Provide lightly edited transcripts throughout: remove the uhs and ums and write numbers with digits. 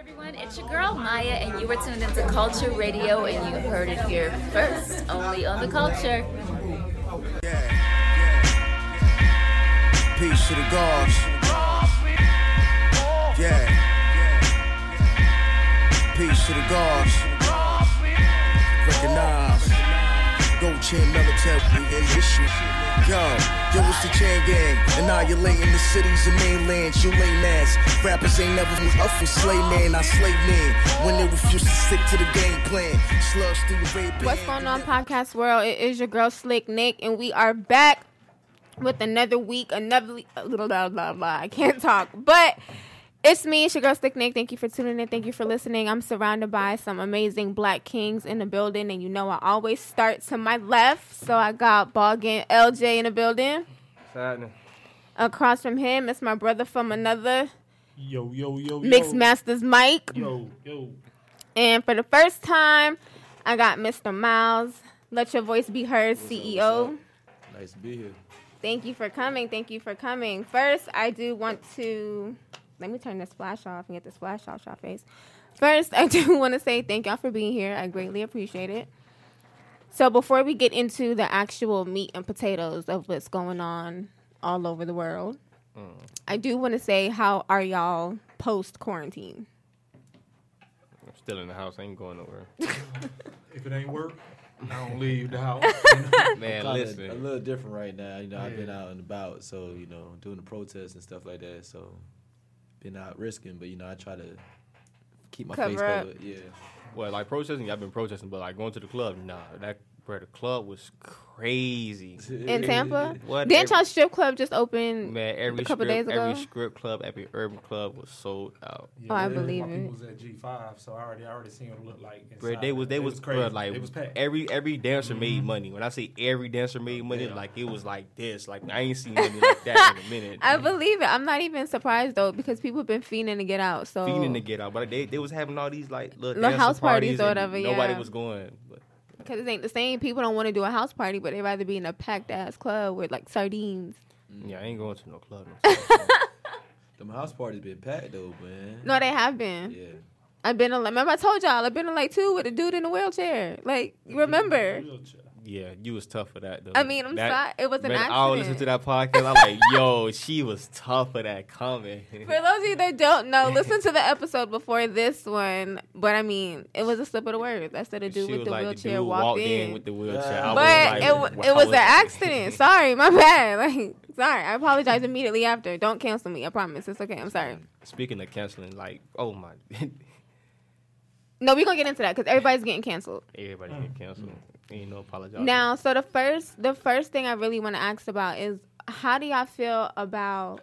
everyone, it's your girl Maya, and you were tuned into Culture Radio, and you heard it here first, only on The Culture. Peace to the gods. Yeah. Peace to the gods. Recognize. Gold chain military in this shit. Yo, it's the chain gang. Annihilating the cities and mainlands. You lame ass. Rappers ain't never been up for slay man. I slay men. When they refuse to stick to the game plan. Slugs through your rape. What's going on, podcast world? It is your girl Slick Nick, and we are back with another week, blah, blah, blah. I can't talk, but it's me, it's your girl Slick Nick. Thank you for tuning in. Thank you for listening. I'm surrounded by some amazing black kings in the building, and you know I always start to my left, so I got Boggin LJ in the building. What's happening? Across from him, it's my brother from another Yo. Mixed Masters Mike. Yo. And for the first time, I got Mr. Miles. Let your voice be heard, CEO. Nice to be here. Thank you for coming. First, I do want to... Let me turn this flash off and get this flash off your face. First, I do want to say thank y'all for being here. I greatly appreciate it. So before we get into the actual meat and potatoes of what's going on all over the world, I do want to say, how are y'all post-quarantine? I'm still in the house. I ain't going nowhere. If it ain't work, I don't leave the house. Man, listen. A little different right now. You know, I've been out and about, so, you know, doing the protests and stuff like that. So, been out risking, but, you know, I try to keep my face covered. Yeah. Well, like protesting, I've been protesting, but like going to the club, nah. The club was crazy. In Tampa? What? Didn't y'all strip club just open a couple days ago? Every strip club, every urban club was sold out. Yeah, I believe my it. people was at G5, so I already seen what it looked like inside. Bro, they was crazy. bro, like it was packed. every dancer made money. When I say every dancer made money, like it was like this. Like I ain't seen money like that in a minute. I believe it. I'm not even surprised though, because people have been fiending to get out. So but they was having all these like little house parties or and whatever. Nobody yeah. was going. But because it ain't the same. People don't want to do a house party, but they'd rather be in a packed ass club with like sardines. Yeah, I ain't going to no club. Them house parties been packed though, man. No, they have been. Yeah. I've been in, remember I told y'all, I've been in like 2 with a dude in a wheelchair. Like, you remember? Yeah, you was tough for that though. I mean, I'm sorry. It was an accident. I would listen to that podcast. I'm like, yo, she was tough for that comment. For those of you that don't know, listen to the episode before this one. But I mean, it was a slip of the words. I said a dude with the wheelchair walked in with the wheelchair. But it was an accident. Sorry, my bad. Like, sorry. I apologize immediately after. Don't cancel me. I promise. It's okay. I'm sorry. Speaking of canceling, like, oh my. No, we're going to get into that because everybody's getting canceled. Everybody getting canceled. Ain't no apologize. Now, so the first thing I really want to ask about is, how do y'all feel about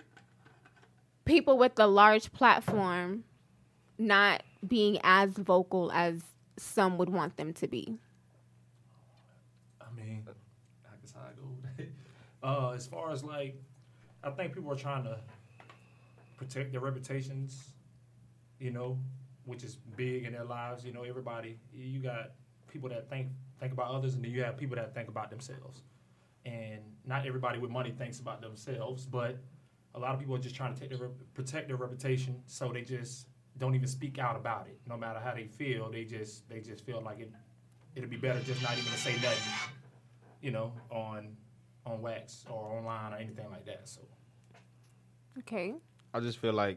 people with a large platform not being as vocal as some would want them to be? I mean, I guess how I go with that. As far as like, I think people are trying to protect their reputations, you know, which is big in their lives. You know, everybody, you got people that think about others, and then you have people that think about themselves. And not everybody with money thinks about themselves, but a lot of people are just trying to protect their reputation, so they just don't even speak out about it. No matter how they feel, they just feel like it'll be better just not even to say nothing, you know, on wax or online or anything like that. So, okay. I just feel like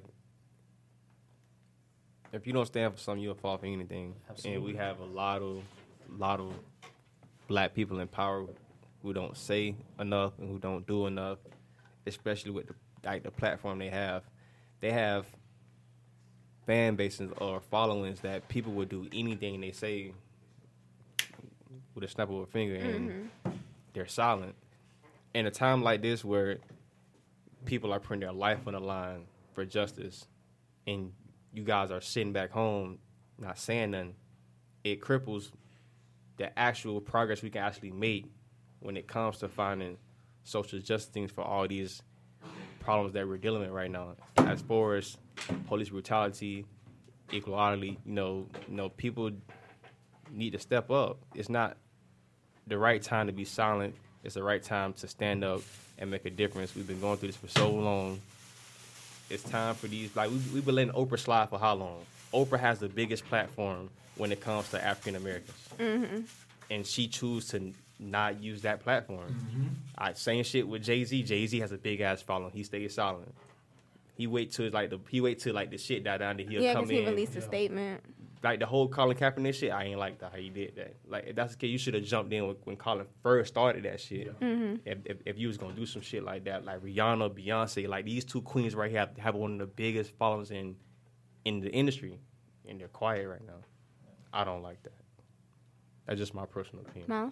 if you don't stand for something, you'll fall for anything. Absolutely. And we have a lot of black people in power who don't say enough and who don't do enough, especially with the platform they have. They have fan bases or followings that people would do anything they say with a snap of a finger, and they're silent. In a time like this where people are putting their life on the line for justice, and you guys are sitting back home not saying nothing, it cripples the actual progress we can actually make when it comes to finding social justice things for all these problems that we're dealing with right now. As far as police brutality, equality, you know, people need to step up. It's not the right time to be silent. It's the right time to stand up and make a difference. We've been going through this for so long. It's time for these, like, we've been letting Oprah slide for how long? Oprah has the biggest platform when it comes to African Americans, and she chooses to not use that platform. Same shit with Jay-Z. Jay-Z has a big ass following. He stays silent. He wait till the shit die down that he'll come in. Yeah, because he released a statement. Like the whole Colin Kaepernick shit, I ain't like that how he did that. Like if that's the case, you should have jumped in when Colin first started that shit. If you was gonna do some shit like that, like Rihanna, Beyonce, like these two queens right here have one of the biggest followings in the industry, and they're quiet right now. I don't like that. That's just my personal opinion. Mouse?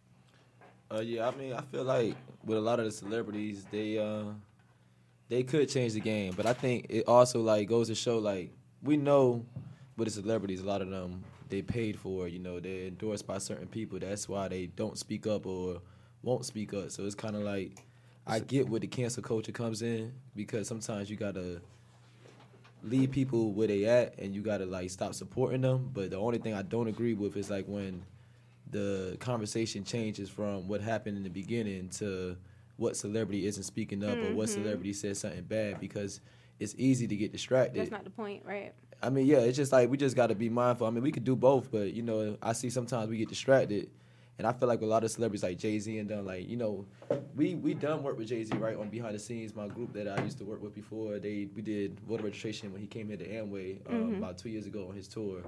Yeah, I mean, I feel like with a lot of the celebrities, they could change the game, but I think it also like goes to show like we know with the celebrities, a lot of them they paid for, they're endorsed by certain people. That's why they don't speak up or won't speak up. So it's kind of like I get where the cancel culture comes in because sometimes you gotta leave people where they at and you gotta like stop supporting them. But the only thing I don't agree with is like when the conversation changes from what happened in the beginning to what celebrity isn't speaking up or what celebrity said something bad because it's easy to get distracted. That's not the point, right? I mean, yeah, it's just like we just got to be mindful. I mean, we could do both, but, I see sometimes we get distracted. And I feel like a lot of celebrities like Jay-Z and them, like, we done work with Jay-Z, right, on behind the scenes. My group that I used to work with before, we did voter registration when he came here to Amway about 2 years ago on his tour.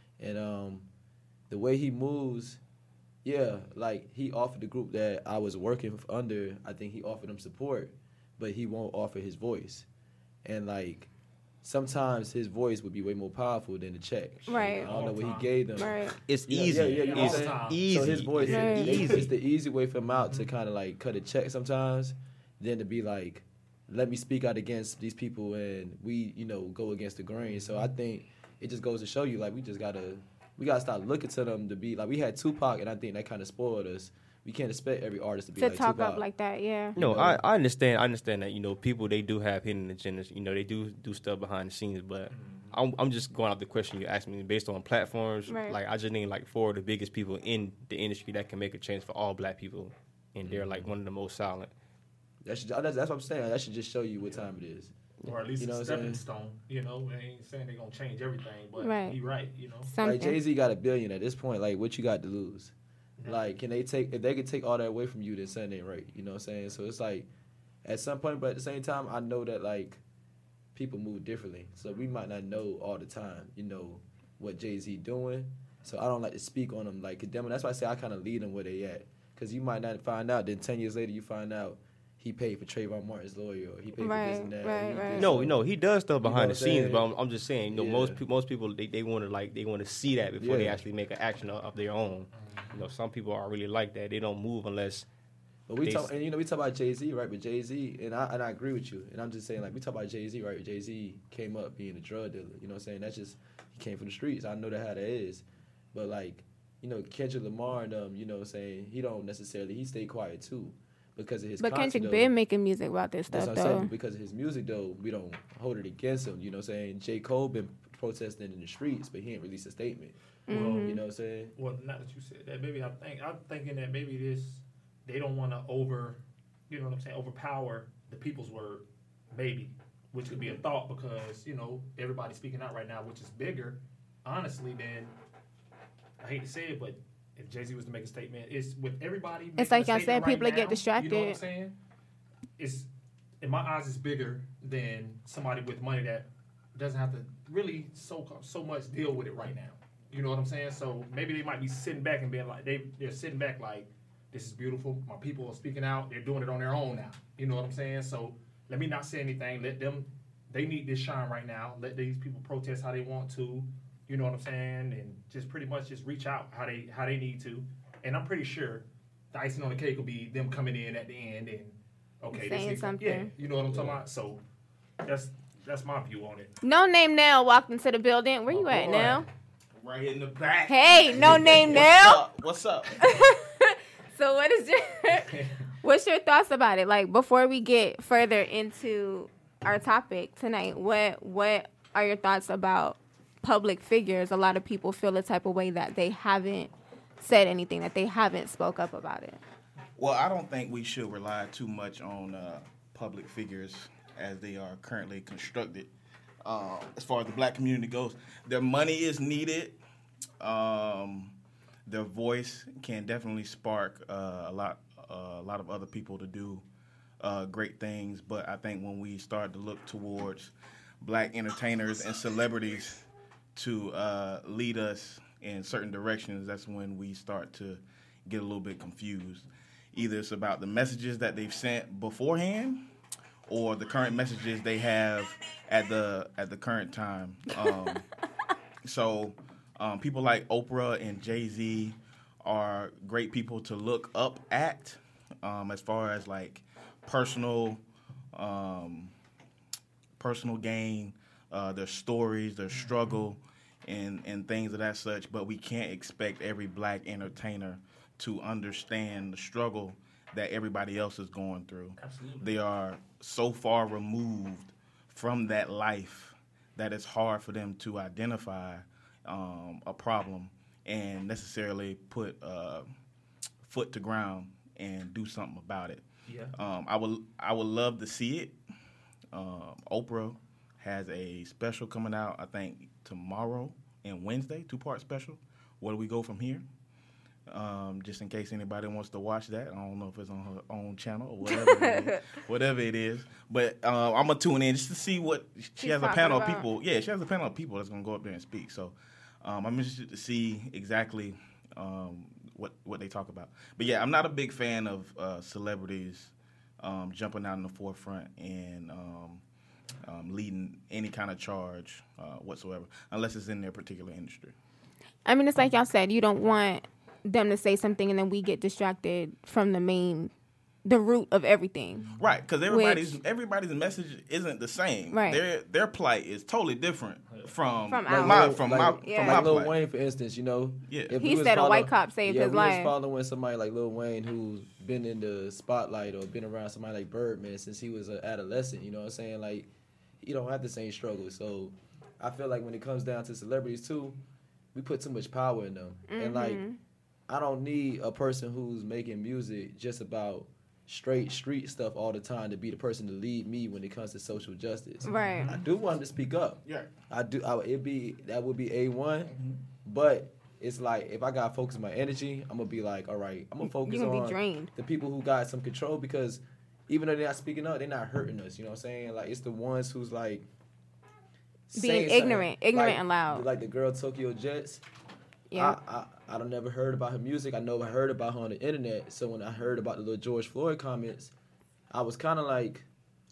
And the way he moves, yeah, like he offered the group that I was working under, I think he offered them support, but he won't offer his voice. And, like, sometimes his voice would be way more powerful than the check. Right. I don't know what he gave them. Right. It's easy. Yeah, it's easy. So his voice, Right. it's the easy way for him out to kind of like cut a check sometimes, than to be like, let me speak out against these people and we, go against the grain. So I think it just goes to show you like we gotta start looking to them to be like we had Tupac and I think that kind of spoiled us. We can't expect every artist to be like talk Tupac. up like that, yeah. No, I understand. I understand that people they do have hidden agendas. They do stuff behind the scenes. But I'm just going off the question you asked me based on platforms. Right. Like I just need like 4 of the biggest people in the industry that can make a change for all black people, and they're like one of the most silent. That's what I'm saying. That should just show you what time it is. Or at least a stepping stone. I ain't saying they're gonna change everything, but you're right. Something. Like Jay-Z got $1 billion at this point. Like what you got to lose? Like, if they could take all that away from you, then something ain't right. You know what I'm saying? So it's like, at some point, but at the same time, I know that, like, people move differently. So we might not know all the time, what Jay-Z doing. So I don't like to speak on them. Like, that's why I say I kind of lead them where they at. Because you might not find out. Then 10 years later, you find out he paid for Trayvon Martin's lawyer or he paid for this and that. Right. No, he does stuff behind the scenes, saying? but I'm just saying, most people they want to see that before they actually make an action of their own. Some people are really like that. They don't move unless. But we talk about Jay-Z, right? But Jay-Z, and I agree with you. And I'm just saying, like, we talk about Jay-Z, right? Jay-Z came up being a drug dealer. You know what I'm saying? That's just, he came from the streets. I know that how that is. But, like, Kendrick Lamar and them, you know what I'm saying? He don't necessarily, he stayed quiet too because of his content. But Kendrick been making music about this stuff, that's what I'm saying. Because of his music, though, we don't hold it against him. You know what I'm saying? J. Cole been protesting in the streets, but he ain't released a statement. You know what I'm saying? Well, not that you said that. Maybe I'm thinking that maybe they don't want to overpower the people's word, maybe, which could be a thought because, everybody's speaking out right now, which is bigger, honestly, than, I hate to say it, but if Jay-Z was to make a statement, it's with everybody. It's like I said, people right get now, distracted. You know what I'm saying? It's, in my eyes, it's bigger than somebody with money that doesn't have to really so much deal with it right now. You know what I'm saying? So maybe they might be sitting back and being like, they're sitting back like, this is beautiful. My people are speaking out. They're doing it on their own now. You know what I'm saying? So let me not say anything. Let them, they need this shine right now. Let these people protest how they want to. You know what I'm saying? And just pretty much just reach out how they need to. And I'm pretty sure the icing on the cake will be them coming in at the end and, okay, saying something. Yeah, you know what I'm talking about? So that's my view on it. No Name Nail walked into the building. Where you at now? Right in the back. Hey, No Name Nail. What's up? So what's your thoughts about it? Like before we get further into our topic tonight, what are your thoughts about public figures? A lot of people feel the type of way that they haven't said anything, that they haven't spoke up about it. Well, I don't think we should rely too much on public figures as they are currently constructed. as far as the black community goes. Their money is needed. Their voice can definitely spark a lot of other people to do great things. But I think when we start to look towards black entertainers and celebrities to lead us in certain directions, that's when we start to get a little bit confused. Either it's about the messages that they've sent beforehand, or the current messages they have at the current time. So people like Oprah and Jay-Z are great people to look up at as far as like personal gain, their stories, their struggle, and things of that such. But we can't expect every black entertainer to understand the struggle that everybody else is going through. Absolutely. They are so far removed from that life that it's hard for them to identify a problem and necessarily put foot to ground and do something about it. Yeah. I would love to see it. Oprah has a special coming out, I think, tomorrow and Wednesday, 2-part special. Where do we go from here? Just in case anybody wants to watch that. I don't know if it's on her own channel or whatever it is. But I'm going to tune in just to see what she has a panel of people. Yeah, she has a panel of people that's going to go up there and speak. So I'm interested to see exactly what they talk about. But yeah, I'm not a big fan of celebrities jumping out in the forefront and leading any kind of charge whatsoever, unless it's in their particular industry. I mean, it's like y'all said, you don't want them to say something and then we get distracted from the root of everything. Right, because everybody's message isn't the same. Right. Their plight is totally different from my Lil plight. Wayne, for instance, you know. Yeah. If He we said was a white cop saved his life. We was following somebody like Lil Wayne who's been in the spotlight or been around somebody like Birdman since he was an adolescent, you know what I'm saying? Like, he don't have the same struggle. So I feel like when it comes down to celebrities too, we put too much power in them. Mm-hmm. And like, I don't need a person who's making music just about straight street stuff all the time to be the person to lead me when it comes to social justice. Right. I do want them to speak up. Yeah. That would be A1, but it's like if I gotta focus my energy, I'm gonna be like, all right, I'm gonna focus You're gonna on be drained. the people who got some control, because even though they're not speaking up, they're not hurting us. You know what I'm saying? Like, it's the ones who's like Being ignorant and loud. Like the girl Tokyo Jets. Yeah. I don't never heard about her music. I never heard about her on the internet. So when I heard about the little George Floyd comments, I was kind of like,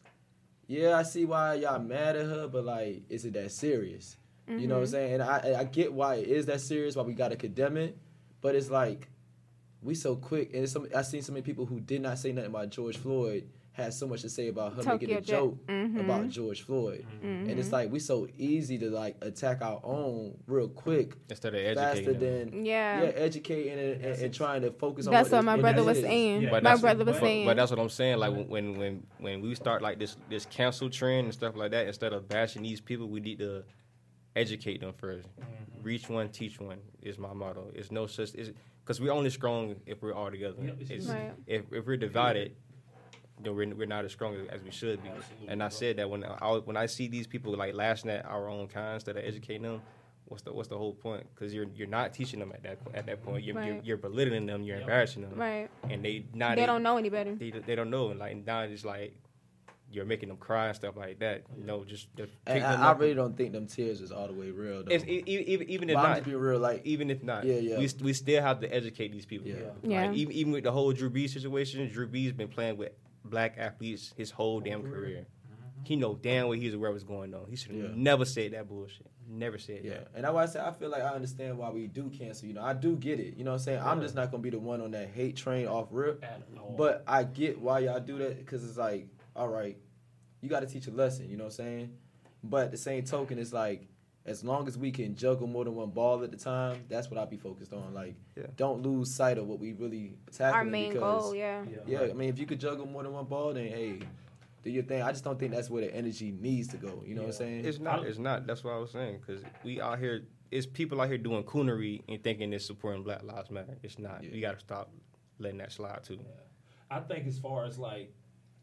yeah, I see why y'all mad at her, but like, is it that serious? You know what I'm saying? And I get why it is that serious, why we got to condemn it, but it's like, we so quick. And I seen so many people who did not say nothing about George Floyd had so much to say about her making a joke about George Floyd. And it's like, we so easy to like attack our own real quick. Instead of educating than educating and trying to focus on that's what my it brother was is. saying. But My brother was saying. But that's what I'm saying. Like when we start like this cancel trend and stuff like that, instead of bashing these people, we need to educate them first. Reach one, teach one is my motto. It's no such because we're only strong if we're all together. Right. If we're divided, then we're not as strong as we should be. Absolutely. And I said that when I see these people like lashing at our own kind instead of educating them, what's the whole point? Because you're not teaching them at that point. You're belittling them. You're embarrassing them. Right. And they don't know any better. They don't know. And like now it's like you're making them cry and stuff like that. You know, just And I really don't think them tears is all the way real though. Even if But I'm not, just be real, like, even if not, Yeah. we still have to educate these people. Yeah. Like, even with the whole Drew Brees situation, Drew Brees been playing with black athletes his whole damn career. He know damn well he's aware of what's going on. He should have never said that bullshit. Never said that. And that's why I say I feel like I understand why we do cancel. You know, I do get it. You know what I'm saying? I'm just not gonna be the one on that hate train off rip. But I get why y'all do that, because it's like, all right, you got to teach a lesson. You know what I'm saying? But at the same token, it's like, as long as we can juggle more than one ball at the time, that's what I'll be focused on. Like, don't lose sight of what we really tackling. Our main goal, Yeah, I mean, if you could juggle more than one ball, then hey, do your thing. I just don't think that's where the energy needs to go. You know what I'm saying? It's not. That's what I was saying. Because we out here, it's people out here doing coonery and thinking it's supporting Black Lives Matter. It's not. We got to stop letting that slide too. I think as far as like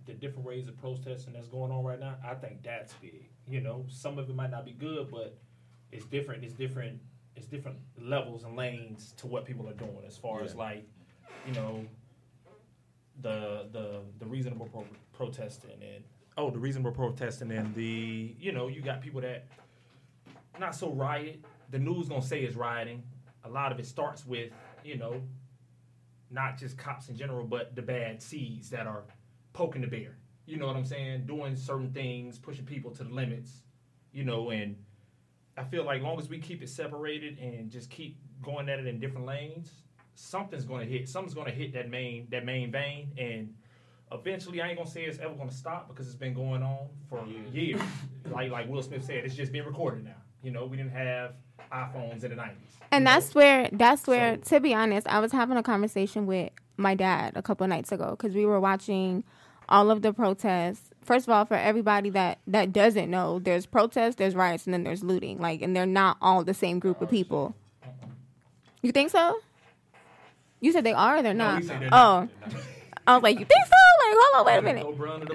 the different ways of protesting that's going on right now, I think that's big. You know, some of it might not be good, but it's different. It's different levels and lanes to what people are doing as far as like, you know, the reasonable protesting and the reasonable protesting and the, you know, you got people that not so riot. The news gonna say it's rioting. A lot of it starts with, you know, not just cops in general, but the bad seeds that are poking the bear. You know what I'm saying? Doing certain things, pushing people to the limits, you know, and I feel like as long as we keep it separated and just keep going at it in different lanes, something's gonna hit. Something's gonna hit that main vein, and eventually, I ain't gonna say it's ever gonna stop because it's been going on for years. like Will Smith said, it's just being recorded now. You know, we didn't have iPhones in the 90s. And that's where, to be honest, I was having a conversation with my dad a couple of nights ago because we were watching all of the protests. First of all, for everybody that doesn't know, there's protests, there's riots, and then there's looting. Like, and they're not all the same group of people. You think so? You said they are or they're not? They're not. They're not. I was like, you think so? Like, hold on, wait a minute.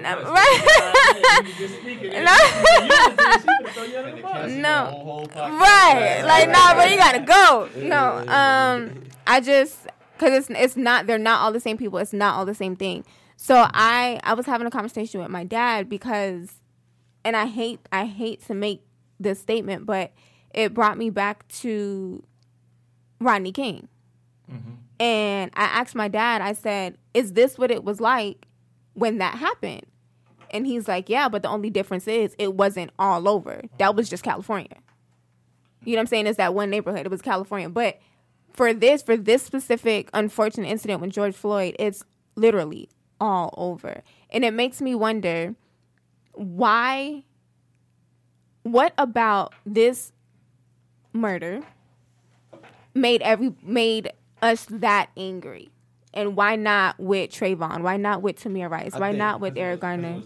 No. Right. Like, nah, bro, you gotta go. No. I just, because it's not, they're not all the same people. It's not all the same thing. So I was having a conversation with my dad because, and I hate to make this statement, but it brought me back to Rodney King. Mm-hmm. And I asked my dad, I said, is this what it was like when that happened? And he's like, yeah, but the only difference is it wasn't all over. That was just California. You know what I'm saying? It's that one neighborhood. It was California. But for this specific unfortunate incident with George Floyd, it's literally all over. And it makes me wonder what about this murder made us that angry, and why not with Trayvon? Why not with Tamir Rice? Why not with Eric Garner?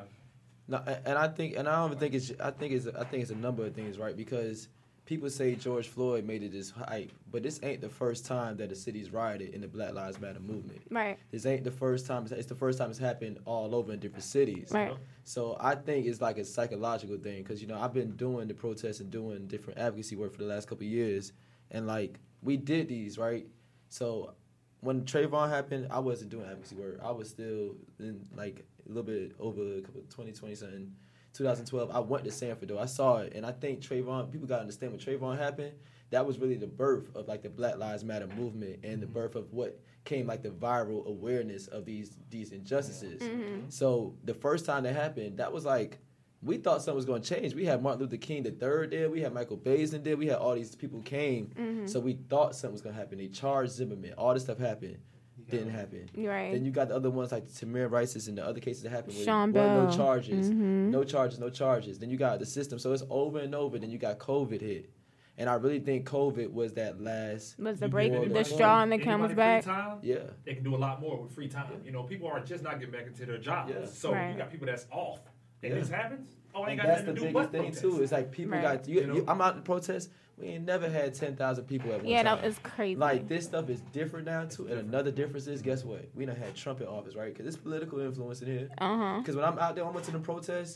No, and I don't even think it's. I think it's a number of things, right? Because people say George Floyd made it this hype, but this ain't the first time that the city's rioted in the Black Lives Matter movement. Right. This ain't the first time. It's the first time it's happened all over in different cities. Right. So I think it's like a psychological thing because, you know, I've been doing the protests and doing different advocacy work for the last couple of years, and like we did these, right? So when Trayvon happened, I wasn't doing advocacy work. I was still in like a little bit over 2020 something. 2012, I went to Sanford though. I saw it, and I think Trayvon. People gotta understand when Trayvon happened, that was really the birth of like the Black Lives Matter movement and the birth of what came like the viral awareness of these injustices. Mm-hmm. So the first time that happened, that was like we thought something was going to change. We had Martin Luther King III there. We had Michael Baisden there. We had all these people who came. Mm-hmm. So we thought something was going to happen. They charged Zimmerman. All this stuff happened. Didn't happen. Right. Then you got the other ones like Tamir Rice's and the other cases that happened where Sean Bell. No charges. Mm-hmm. No charges. Then you got the system. So it's over and over. Then you got COVID hit. And I really think COVID was that last... Was the straw on the camel's back? Yeah. They can do a lot more with free time. You know, people are just not getting back into their jobs. Yeah. So you got people that's off. And this happens. Oh, I ain't got nothing to do but protest. That's the biggest thing, too. It's like people got... I'm out in protest. We ain't never had 10,000 people at one time. Yeah, that was crazy. Like, this stuff is different now, too. And another difference is, guess what? We done had Trump in office, right? Because there's political influence in here. Because when I'm out there, I went to the protests.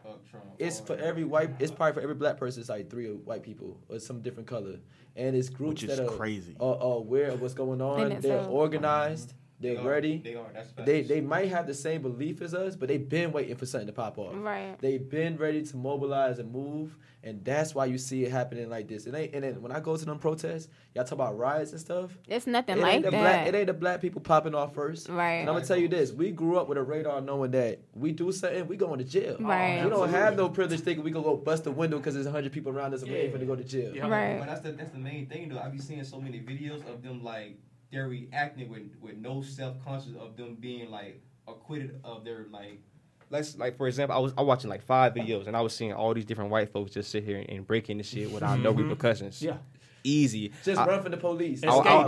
It's for every white... It's probably for every black person, it's like 3 white people or some different color. And it's groups that are crazy. Aware of what's going on. They're organized. They're ready. They might have the same belief as us, but they've been waiting for something to pop off. Right. They've been ready to mobilize and move, and that's why you see it happening like this. And then when I go to them protests, y'all talk about riots and stuff. It's nothing like that. It ain't the black people popping off first. Right. And I'm gonna tell you this: we grew up with a radar knowing that we do something, we going to jail. Right. We don't have no privilege thinking we gonna go bust the window because there's 100 people around us and we're to go to jail. Yeah. Right. But that's the main thing though. I be seeing so many videos of them like. They're reacting with no self-conscious of them being like acquitted of their like. For example, I was watching like 5 videos and I was seeing all these different white folks just sit here and breaking the shit without no repercussions. Yeah, easy. Just run from the police.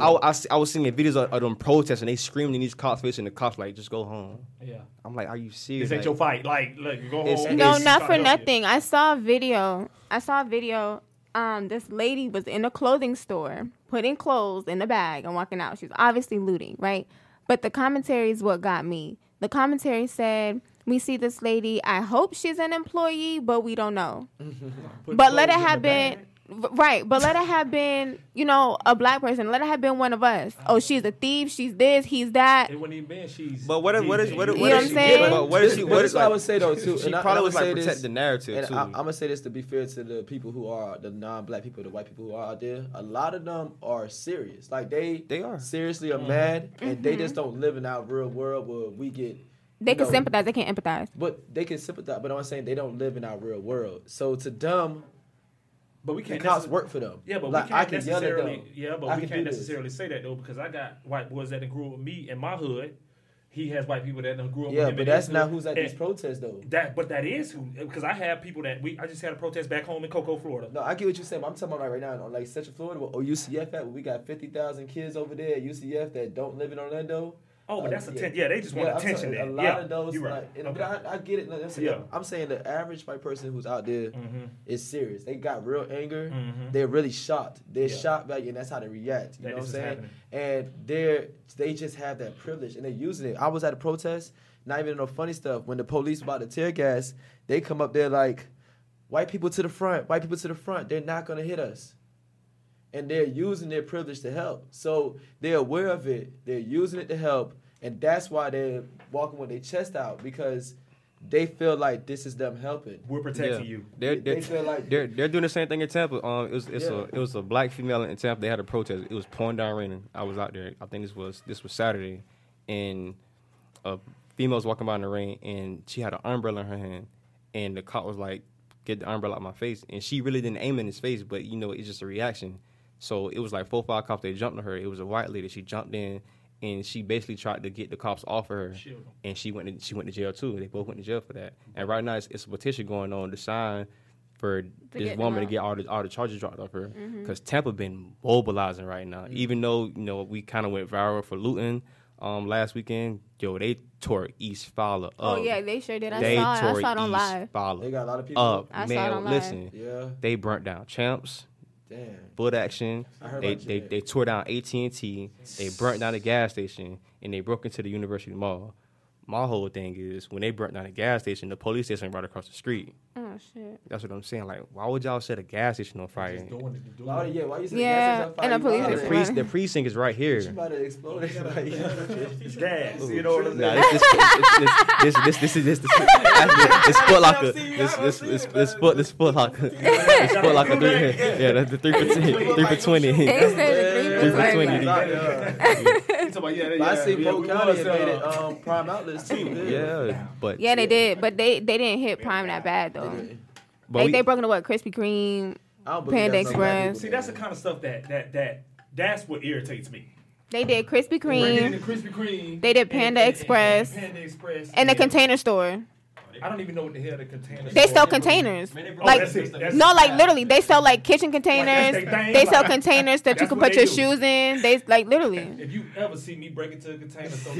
I was seeing videos of them protesting and they screaming in these cops' face and the cops like just go home. Yeah, I'm like, are you serious? This ain't your fight. Like, look, go home. No, not for nothing. I saw a video. This lady was in a clothing store, putting clothes in a bag and walking out. She was obviously looting, right? But the commentary is what got me. The commentary said, we see this lady. I hope she's an employee, but we don't know. But let it have been. Right, but let it have been, a black person. Let it have been one of us. Oh, she's a thief. She's this. He's that. It wouldn't even been. She's. But what is You know what I'm saying? But what is she? What This is is what I would say though too. She And probably I was would like say protect this, the narrative and too. I'm gonna say this to be fair to the people who are the non-black people, the white people who are out there. A lot of them are serious. Like they are seriously are mad, and they just don't live in our real world where we get. They can sympathize. They can't empathize. But they can sympathize. But I'm saying they don't live in our real world. So to them. But we can't. The cops work for them. Yeah, but like, we can't I can yell at them. necessarily. Yeah, but I we can can't do this. necessarily say that though, because I got white boys that grew up with me in my hood. He has white people that grew up with Yeah, him. but in that's his not hood. who's at And these protests though. But that is who, because I have people I just had a protest back home in Cocoa, Florida. No, I get what you're saying. But I'm talking about right now on like Central Florida or UCF at where we got 50,000 kids over there at UCF that don't live in Orlando. Oh, but that's attention. Yeah, they just want attention. A lot of those, you're like, right. but I get it. Like, Yeah. I'm saying the average white person who's out there is serious. They got real anger. Mhm. They're really shocked. They're shocked by you, and that's how they react. You know what I'm saying? And they just have that privilege, and they're using it. I was at a protest, not even no funny stuff. When the police about to tear gas, they come up there like, white people to the front, white people to the front. They're not gonna hit us. And they're using their privilege to help. So they're aware of it. They're using it to help. And that's why they're walking with their chest out, because they feel like this is them helping. We're protecting you. They feel like they're doing the same thing in Tampa. It was a black female in Tampa. They had a protest. It was pouring down raining. I was out there. I think this was Saturday, and a female was walking by in the rain, and she had an umbrella in her hand, and the cop was like, "Get the umbrella out my face," and she really didn't aim in his face, but it's just a reaction. So it was like 4 or 5 cops. They jumped on her. It was a white lady. She jumped in, and she basically tried to get the cops off of her, and she went to jail too. They both went to jail for that. And right now it's a petition going on to sign for this woman to get all the charges dropped off her, because Tampa been mobilizing right now. Even though we kind of went viral for looting last weekend, they tore East Fowler up. Oh yeah, they sure did. I They saw tore it on East live. Fowler they got a lot of people up. I saw it Man, on live. listen, Yeah. they burnt down Champs. Damn. Foot Action. I heard They about they, that. they tore down AT&T. They burnt down the gas station, and they broke into the University Mall. My whole thing is, when they burnt down the gas station, the police station right across the street. Oh shit. That's what I'm saying. Like, why would y'all set a gas station on fire? Why you say Yeah, gas and the police is is The precinct is right here. She about to explode. It's gas. You know what I'm Nah, saying? this is this Foot Locker. This Foot Locker. This Foot Locker. Yeah, that's the 3 for 10, 3 for 20. They said 3 for 20. But I see Polk County had made it prime outlets too. Yeah, but Yeah, they did, but they didn't hit Prime that bad though. Like they broke into what? Krispy Kreme, Panda Express. See, that's the kind of stuff that's what irritates me. They did Krispy Bringing in the Kreme. Krispy Kreme. They did Panda Express. Panda Express. And the Container Store. I don't even know what the hell the containers. They sell containers. Like that's it. That's no, it. like literally, they sell like kitchen containers. Like, that's their thing. They sell Like, containers that you that's can what put they your do. shoes in. They like literally. If you ever see me break into a container store,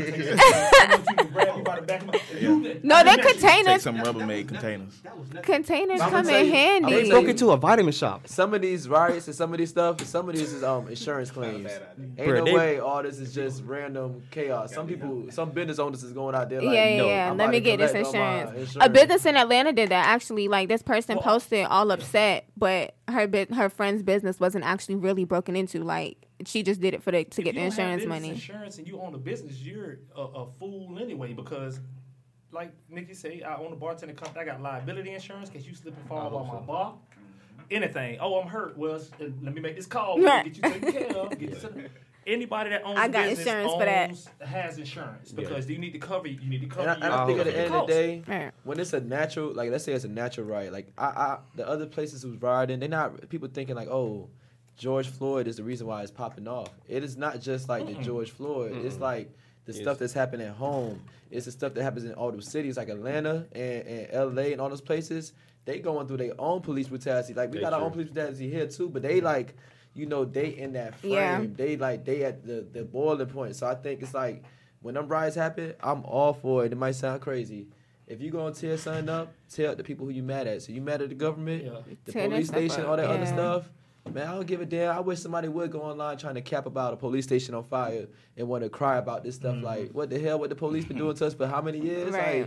I want you to grab me by the back of my. No, they're Take containers. some Rubbermaid containers. Containers I'm come gonna in tell you- handy. they broke into a vitamin shop. Some of these riots and some of these stuff, some of these is insurance claims. Ain't Bruh, no they- way all this is just random chaos. Some people, some business owners is going out there like, Yeah. no, Let I'm about me to get this collect all my insurance. A business in Atlanta did that actually. Like this person posted all upset, but her friend's business wasn't actually really broken into. Like she just did it to get the insurance money. Insurance and you own a business, you're a fool anyway because, like Nikki say, I own a bartending company. I got liability insurance in case you slip and fall while my bar. Anything. Oh, I'm hurt. Well, let me make this call. Get you taken care of. Anybody that owns I a got business insurance for that. has insurance because you need to cover. You need to cover. And I think at the end of the day, Right. when it's a natural, like let's say it's a natural riot, like the other places who's rioting, they're not people thinking like, oh, George Floyd is the reason why it's popping off. It is not just like the George Floyd. It's like the stuff that's happening at home. It's the stuff that happens in all those cities like Atlanta and LA and all those places. They going through their own police brutality. Like we got our own police brutality here too, but they like. They in that frame. Yeah. They at the boiling point. So I think it's like when them riots happen, I'm all for it. It might sound crazy. If you gonna tear something up, tear up the people who you mad at. So you mad at the government, the Tear police that stuff station, up. all that other Yeah. stuff. Man, I don't give a damn. I wish somebody would go online trying to cap about a police station on fire and want to cry about this stuff. Like, what the hell? What the police been doing to us for how many years? Right. Like,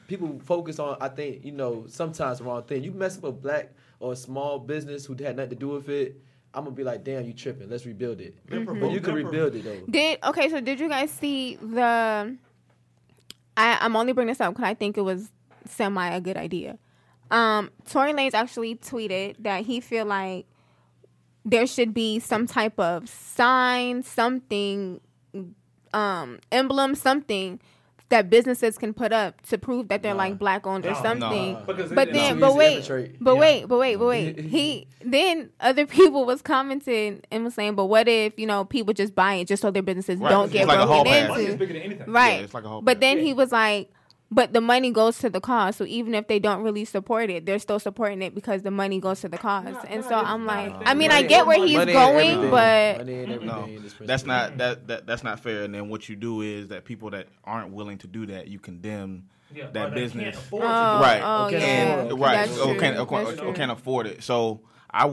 people focus on, I think, sometimes the wrong thing. You mess up a black or a small business who had nothing to do with it, I'm going to be like, damn, you tripping. Let's rebuild it. But you can rebuild it, though. So did you guys see the... I'm only bringing this up because I think it was semi a good idea. Tory Lanez actually tweeted that he feel like there should be some type of sign, something, emblem, something that businesses can put up to prove that they're like black owned or something. But wait. Then other people was commenting and was saying, but what if, people just buy it just so their businesses don't get broken into? Right. Yeah, it's like a whole But then he was like, but the money goes to the cause. So even if they don't really support it, they're still supporting it because the money goes to the cause. And so I'm like, I get where he's going, but no, that's not fair. And then what you do is that people that aren't willing to do that, you condemn that business, right? Can't afford it. So I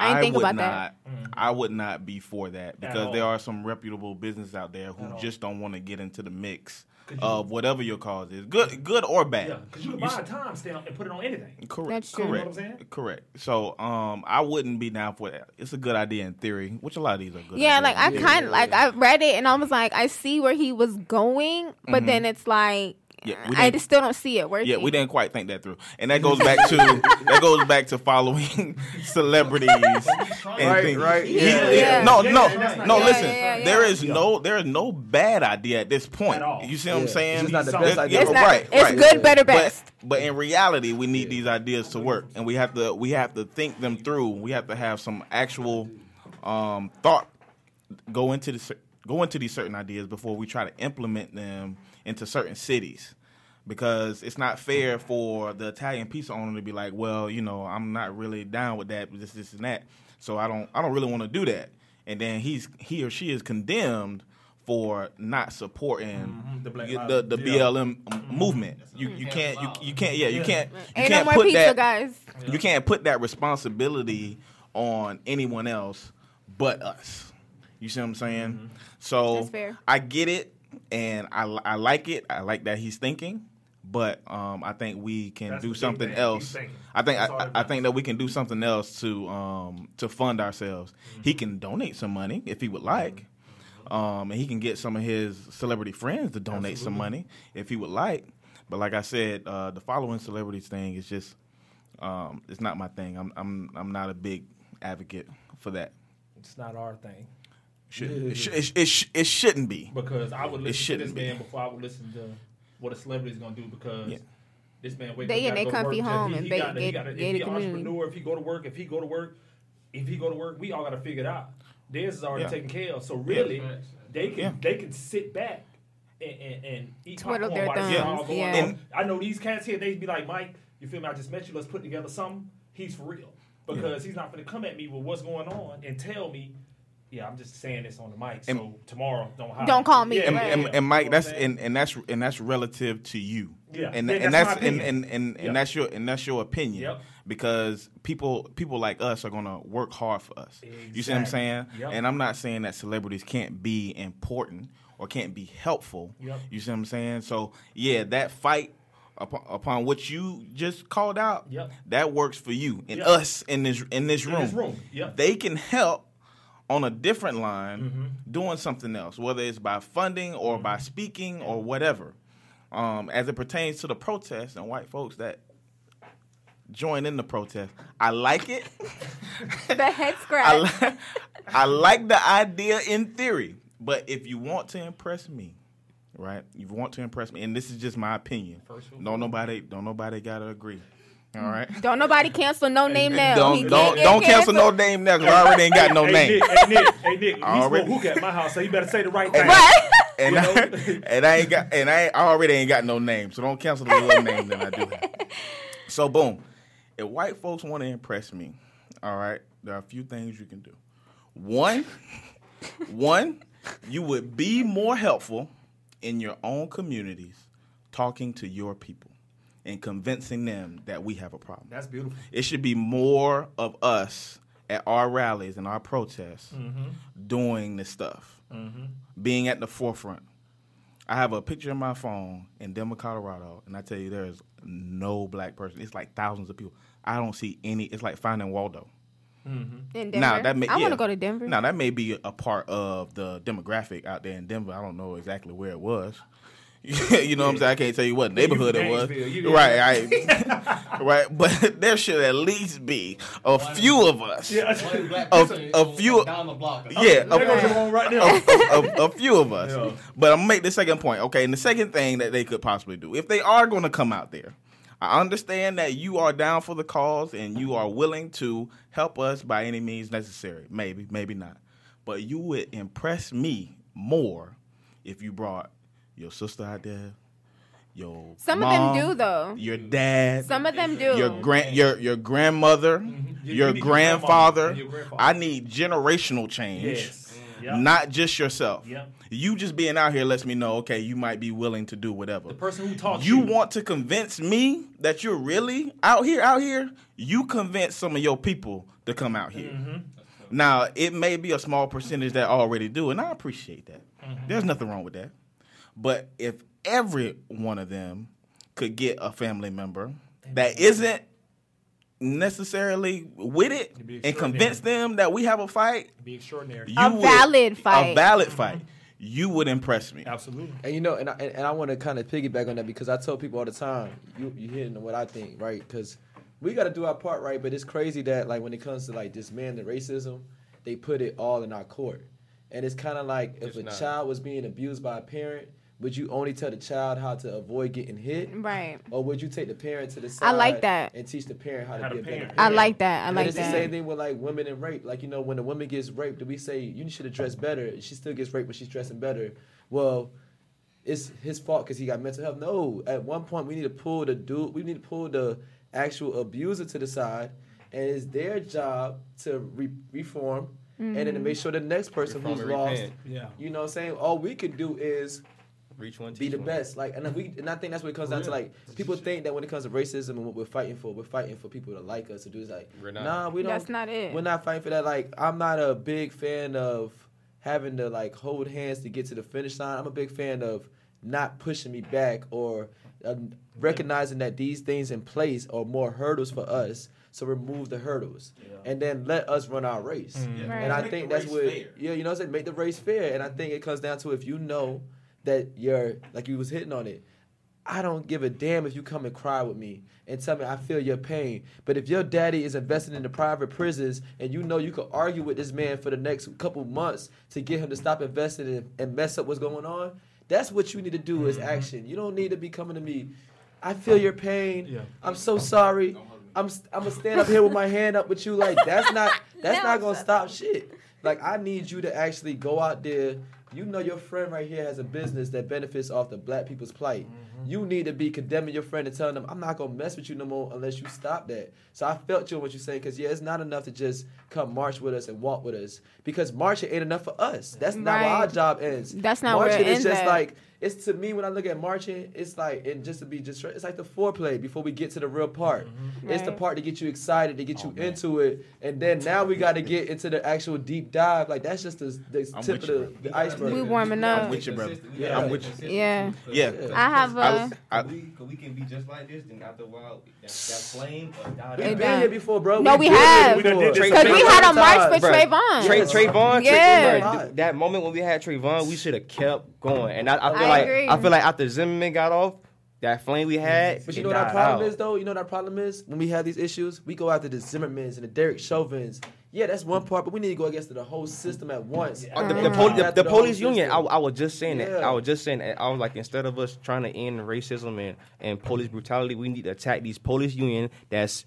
would not be for that because there are some reputable businesses out there who just don't want to get into the mix of whatever your cause is, good or bad. Yeah, because you can buy a timestamp and put it on anything. Correct. That's true. You know what I'm saying? Correct. So I wouldn't be down for that. It's a good idea in theory, which a lot of these are good. Yeah, ideas. I read it and I was like, I see where he was going, but then it's like, I just still don't see it working. Yeah, we didn't quite think that through, and that goes back to following celebrities and things. Right. No. Listen, there is no bad idea at this point. You see what I'm saying? It's not the best idea. It's good, better, best. But in reality, we need these ideas to work, and we have to think them through. We have to have some actual thought go into these certain ideas before we try to implement them into certain cities, because it's not fair for the Italian pizza owner to be like, well, I'm not really down with that, this and that, so I don't really want to do that, and then he or she is condemned for not supporting the BLM movement. You can't put that, guys. You can't put that responsibility on anyone else but us. You see what I'm saying? Mm-hmm. So that's fair. I get it. And I like it. I like that he's thinking, but I think we can do something else. I think that we can do something else to fund ourselves. Mm-hmm. He can donate some money if he would like, and he can get some of his celebrity friends to donate some money if he would like. But like I said, the following celebrities thing is just it's not my thing. I'm not a big advocate for that. It's not our thing. It shouldn't be. Because I would listen to this man before I would listen to what a celebrity is going to do, because this man wakes up they comfy home and they get an entrepreneur. If he go to work, we all got to figure it out. Theirs is already taken care of. So really, they can sit back and eat twiddle their thumbs. And I know these cats here, they be like, Mike, you feel me? I just met you. Let's put together something. He's for real, because he's not going to come at me with what's going on and tell me. Yeah, I'm just saying this on the mic. So tomorrow, don't call me. And Mike, that's relative to you. Yeah, and that's your opinion. Yep. Because people like us are gonna work hard for us. Exactly. You see what I'm saying? Yep. And I'm not saying that celebrities can't be important or can't be helpful. Yep. You see what I'm saying? So that fight upon what you just called out, that works for you and us in this room. Yep. They can help on a different line, doing something else, whether it's by funding or by speaking or whatever, as it pertains to the protest and white folks that join in the protest. I like it. The head scratch. I like the idea in theory, but if you want to impress me, right? You want to impress me, and this is just my opinion. Don't nobody gotta agree. All right. Don't nobody cancel No Name now. Don't cancel No Name now, because I already ain't got no name. Hey Nick, I already hook at my house, so you better say the right thing. Right. I already ain't got no name, so don't cancel the little name that I do have. So boom, if white folks want to impress me, all right, there are a few things you can do. One, you would be more helpful in your own communities, talking to your people and convincing them that we have a problem. That's beautiful. It should be more of us at our rallies and our protests doing this stuff, being at the forefront. I have a picture in my phone in Denver, Colorado, and I tell you, there is no black person. It's like thousands of people. I don't see any. It's like finding Waldo. In Denver? Now, that may, I want to go to Denver. Now, that may be a part of the demographic out there in Denver. I don't know exactly where it was. You know what I'm saying? I can't tell you what neighborhood it was. Right. Right. But there should at least be a few of us. A few down the block. Yeah. A few of us. Yeah. But I'm going to make the second point. Okay. And the second thing that they could possibly do, if they are going to come out there, I understand that you are down for the cause and you are willing to help us by any means necessary. Maybe, maybe not. But you would impress me more if you brought your sister out there, your Some mom, of them do though. Your dad. Some of them do. Your grandmother, your grandfather. I need generational change. Yes. Yep. Not just yourself. Yep. You just being out here lets me know, okay, you might be willing to do whatever. The person who taught you want to convince me that you're really out here, you convince some of your people to come out here. Mm-hmm. Now, it may be a small percentage that already do, and I appreciate that. Mm-hmm. There's nothing wrong with that. But if every one of them could get a family member that isn't necessarily with it and convince them that we have a fight, it'd be extraordinary. A valid fight. You would impress me. Absolutely. And you know, and I want to kind of piggyback on that because I tell people all the time, you hitting what I think, right? Because we got to do our part, right? But it's crazy that like when it comes to like dismantling racism, they put it all in our court. And it's kind of like if a child was being abused by a parent, would you only tell the child how to avoid getting hit? Right. Or would you take the parent to the side I like that. and teach the parent how to be a better parent? I like that. It's the same thing with like women and rape. Like, you know, when a woman gets raped, do we say you should have dressed better? She still gets raped, but she's dressing better. Well, it's his fault because he got mental health. No, at one point we need to pull the actual abuser to the side, and it's their job to reform and then to make sure the next person who's lost, you know what I'm saying? All we could do is be the best. Like, and I think that's what it comes down to. Like, people think that when it comes to racism and what we're fighting for people to like us, to do is like, nah, we don't. That's not it. We're not fighting for that. Like, I'm not a big fan of having to like hold hands to get to the finish line. I'm a big fan of not pushing me back or recognizing that these things in place are more hurdles for us. So remove the hurdles and then let us run our race. Mm-hmm. Right. And I think that's what, you know what I'm saying? Make the race fair. And I think it comes down to if you know that you're, like you was hitting on it, I don't give a damn if you come and cry with me and tell me I feel your pain. But if your daddy is invested in the private prisons and you know you could argue with this man for the next couple months to get him to stop investing and mess up what's going on, that's what you need to do is action. You don't need to be coming to me, I feel your pain. Yeah. I'm so sorry. I'm gonna stand up here with my hand up with you. Like, that's not gonna stop shit. Like, I need you to actually go out there. You know your friend right here has a business that benefits off the black people's plight. Mm-hmm. You need to be condemning your friend and telling them, I'm not going to mess with you no more unless you stop that. So I felt you in what you're saying because, it's not enough to just come march with us and walk with us because marching ain't enough for us. That's not where our job ends. That's not marching where it ends. Marching is just like, it's to me when I look at marching, it's like, and just to be just, it's like the foreplay before we get to the real part. Mm-hmm. It's the part to get you excited, to get you into it, and then now we got to get into the actual deep dive. Like, that's just the tip of the iceberg. We warming up. I'm with you, brother. Yeah. I'm with you. Yeah. I have we can be just like this, then after a while, that flame died. We've been here before, bro. No, we have. Because we had a march for Trayvon. Trayvon, yeah. That moment when we had Trayvon, we should have kept going. And I feel like after Zimmerman got off, that flame we had. But you know what our problem is, though? You know what our problem is? When we have these issues, we go after the Zimmermans and the Derek Chauvins. Yeah, that's one part, but we need to go against the whole system at once. The police union, I was just saying that. I was just saying that. I was like, instead of us trying to end racism and police brutality, we need to attack these police union that's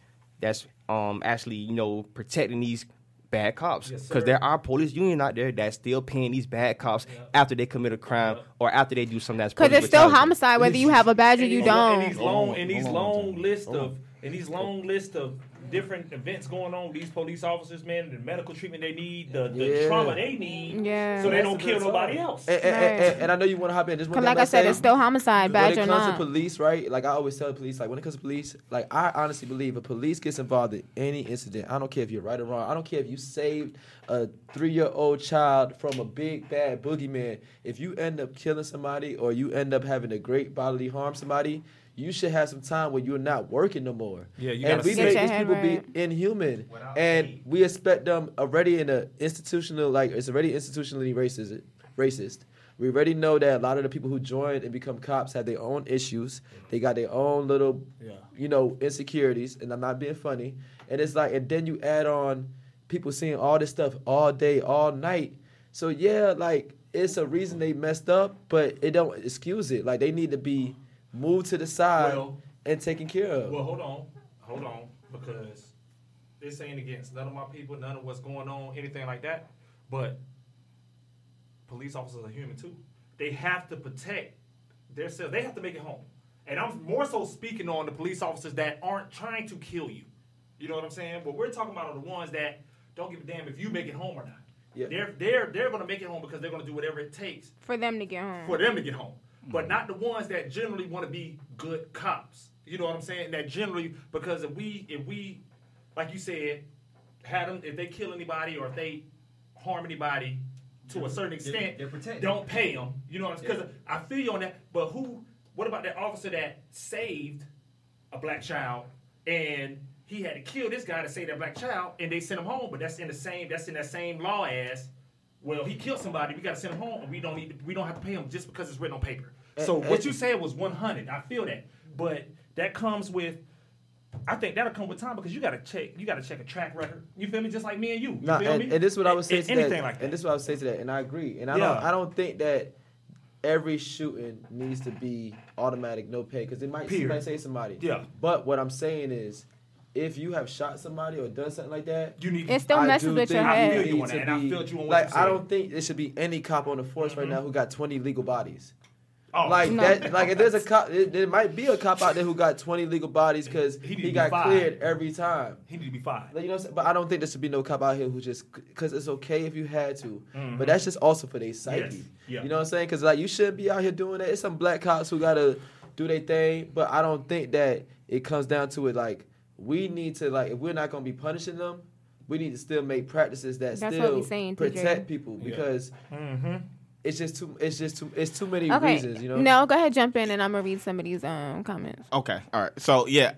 actually, protecting these bad cops. Because there are police union out there that's still paying these bad cops after they commit a crime or after they do something that's because it's still homicide whether you have a badge or you don't. And these long lists of different events going on with these police officers, man, the medical treatment they need, the trauma they need, so they don't kill nobody else. And I know you want to hop in. Just one Because, like I said, it's still homicide, bad or When it not. comes to police, right? Like I always tell the police, like when it comes to police, like I honestly believe if police gets involved in any incident, I don't care if you're right or wrong. I don't care if you saved a 3-year-old child from a big bad boogeyman. If you end up killing somebody or you end up having a great bodily harm somebody, you should have some time where you're not working no more. Yeah, you and gotta we sit make your these head people right. be inhuman, Without and hate. we expect them already in a institutional, like it's already institutionally racist. We already know that a lot of the people who join and become cops have their own issues. They got their own little, insecurities, and I'm not being funny. And it's like, and then you add on people seeing all this stuff all day, all night. So yeah, like it's a reason they messed up, but it don't excuse it. Like they need to be moved to the side and taken care of. Well, hold on, because this ain't against none of my people, none of what's going on, anything like that. But police officers are human too. They have to protect themselves. They have to make it home. And I'm more so speaking on the police officers that aren't trying to kill you. You know what I'm saying? But we're talking about the ones that don't give a damn if you make it home or not. Yeah. They're going to make it home because they're going to do whatever it takes For them to get home. but not the ones that generally want to be good cops. You know what I'm saying? That generally, because if we, like you said, had them, if they kill anybody or if they harm anybody to a certain extent, they're protected. don't pay them. You know what I'm saying? Because I feel you on that. But what about that officer that saved a black child and he had to kill this guy to save that black child and they sent him home? But that's in that same law as, well, he killed somebody. We got to send him home, and we don't have to pay him just because it's written on paper. So what you said was 100. I feel that, but that comes with. I think that'll come with time because you got to check a track record. You feel me? Just like me and you. You feel me? And this is what I would say to anything that. like that. And this is what I would say to that. And I agree. And I don't think that every shooting needs to be automatic, no pay, because it might save somebody. Yeah. But what I'm saying is, if you have shot somebody or done something like that, You need. It still I messes do with your think I head. feel it you needs on that, to and I be- feel you on what like you I said. don't think there should be any cop on the force right now who got 20 legal bodies. Oh, Like No. that, like if there's a cop, there might be a cop out there who got 20 legal bodies because He need to he be got fired. cleared every time. he need to be fired. Like, you know what I'm saying? But I don't think there should be no cop out here who just, because it's okay if you had to, but that's just also for their psyche. Yes. Yeah. You know what I'm saying? Because like you shouldn't be out here doing that. It's some black cops who gotta do their thing, but I don't think that it comes down to it. Like we need to, like, if we're not gonna be punishing them, we need to still make practices that That's what still we saying, TJ. protect people because it's too many Okay. reasons. You know? No, go ahead, jump in, and I'm gonna read some of these comments. Okay, all right. So yeah,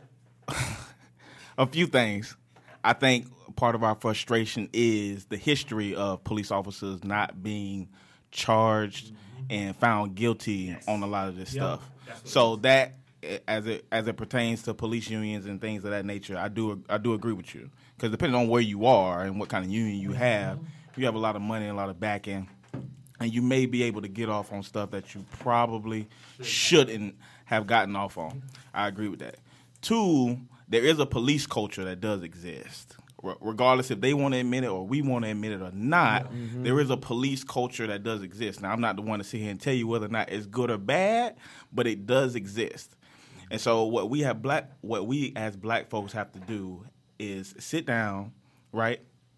a few things. I think part of our frustration is the history of police officers not being charged and found guilty on a lot of this stuff. So that, as it pertains to police unions and things of that nature, I do agree with you, because depending on where you are and what kind of union you have a lot of money and a lot of backing, and you may be able to get off on stuff that you probably shouldn't have gotten off on. I agree with that. 2, there is a police culture that does exist. Regardless if they want to admit it or we want to admit it or not, there is a police culture that does exist. Now, I'm not the one to sit here and tell you whether or not it's good or bad, but it does exist. And so what we as black folks have to do is sit down, right,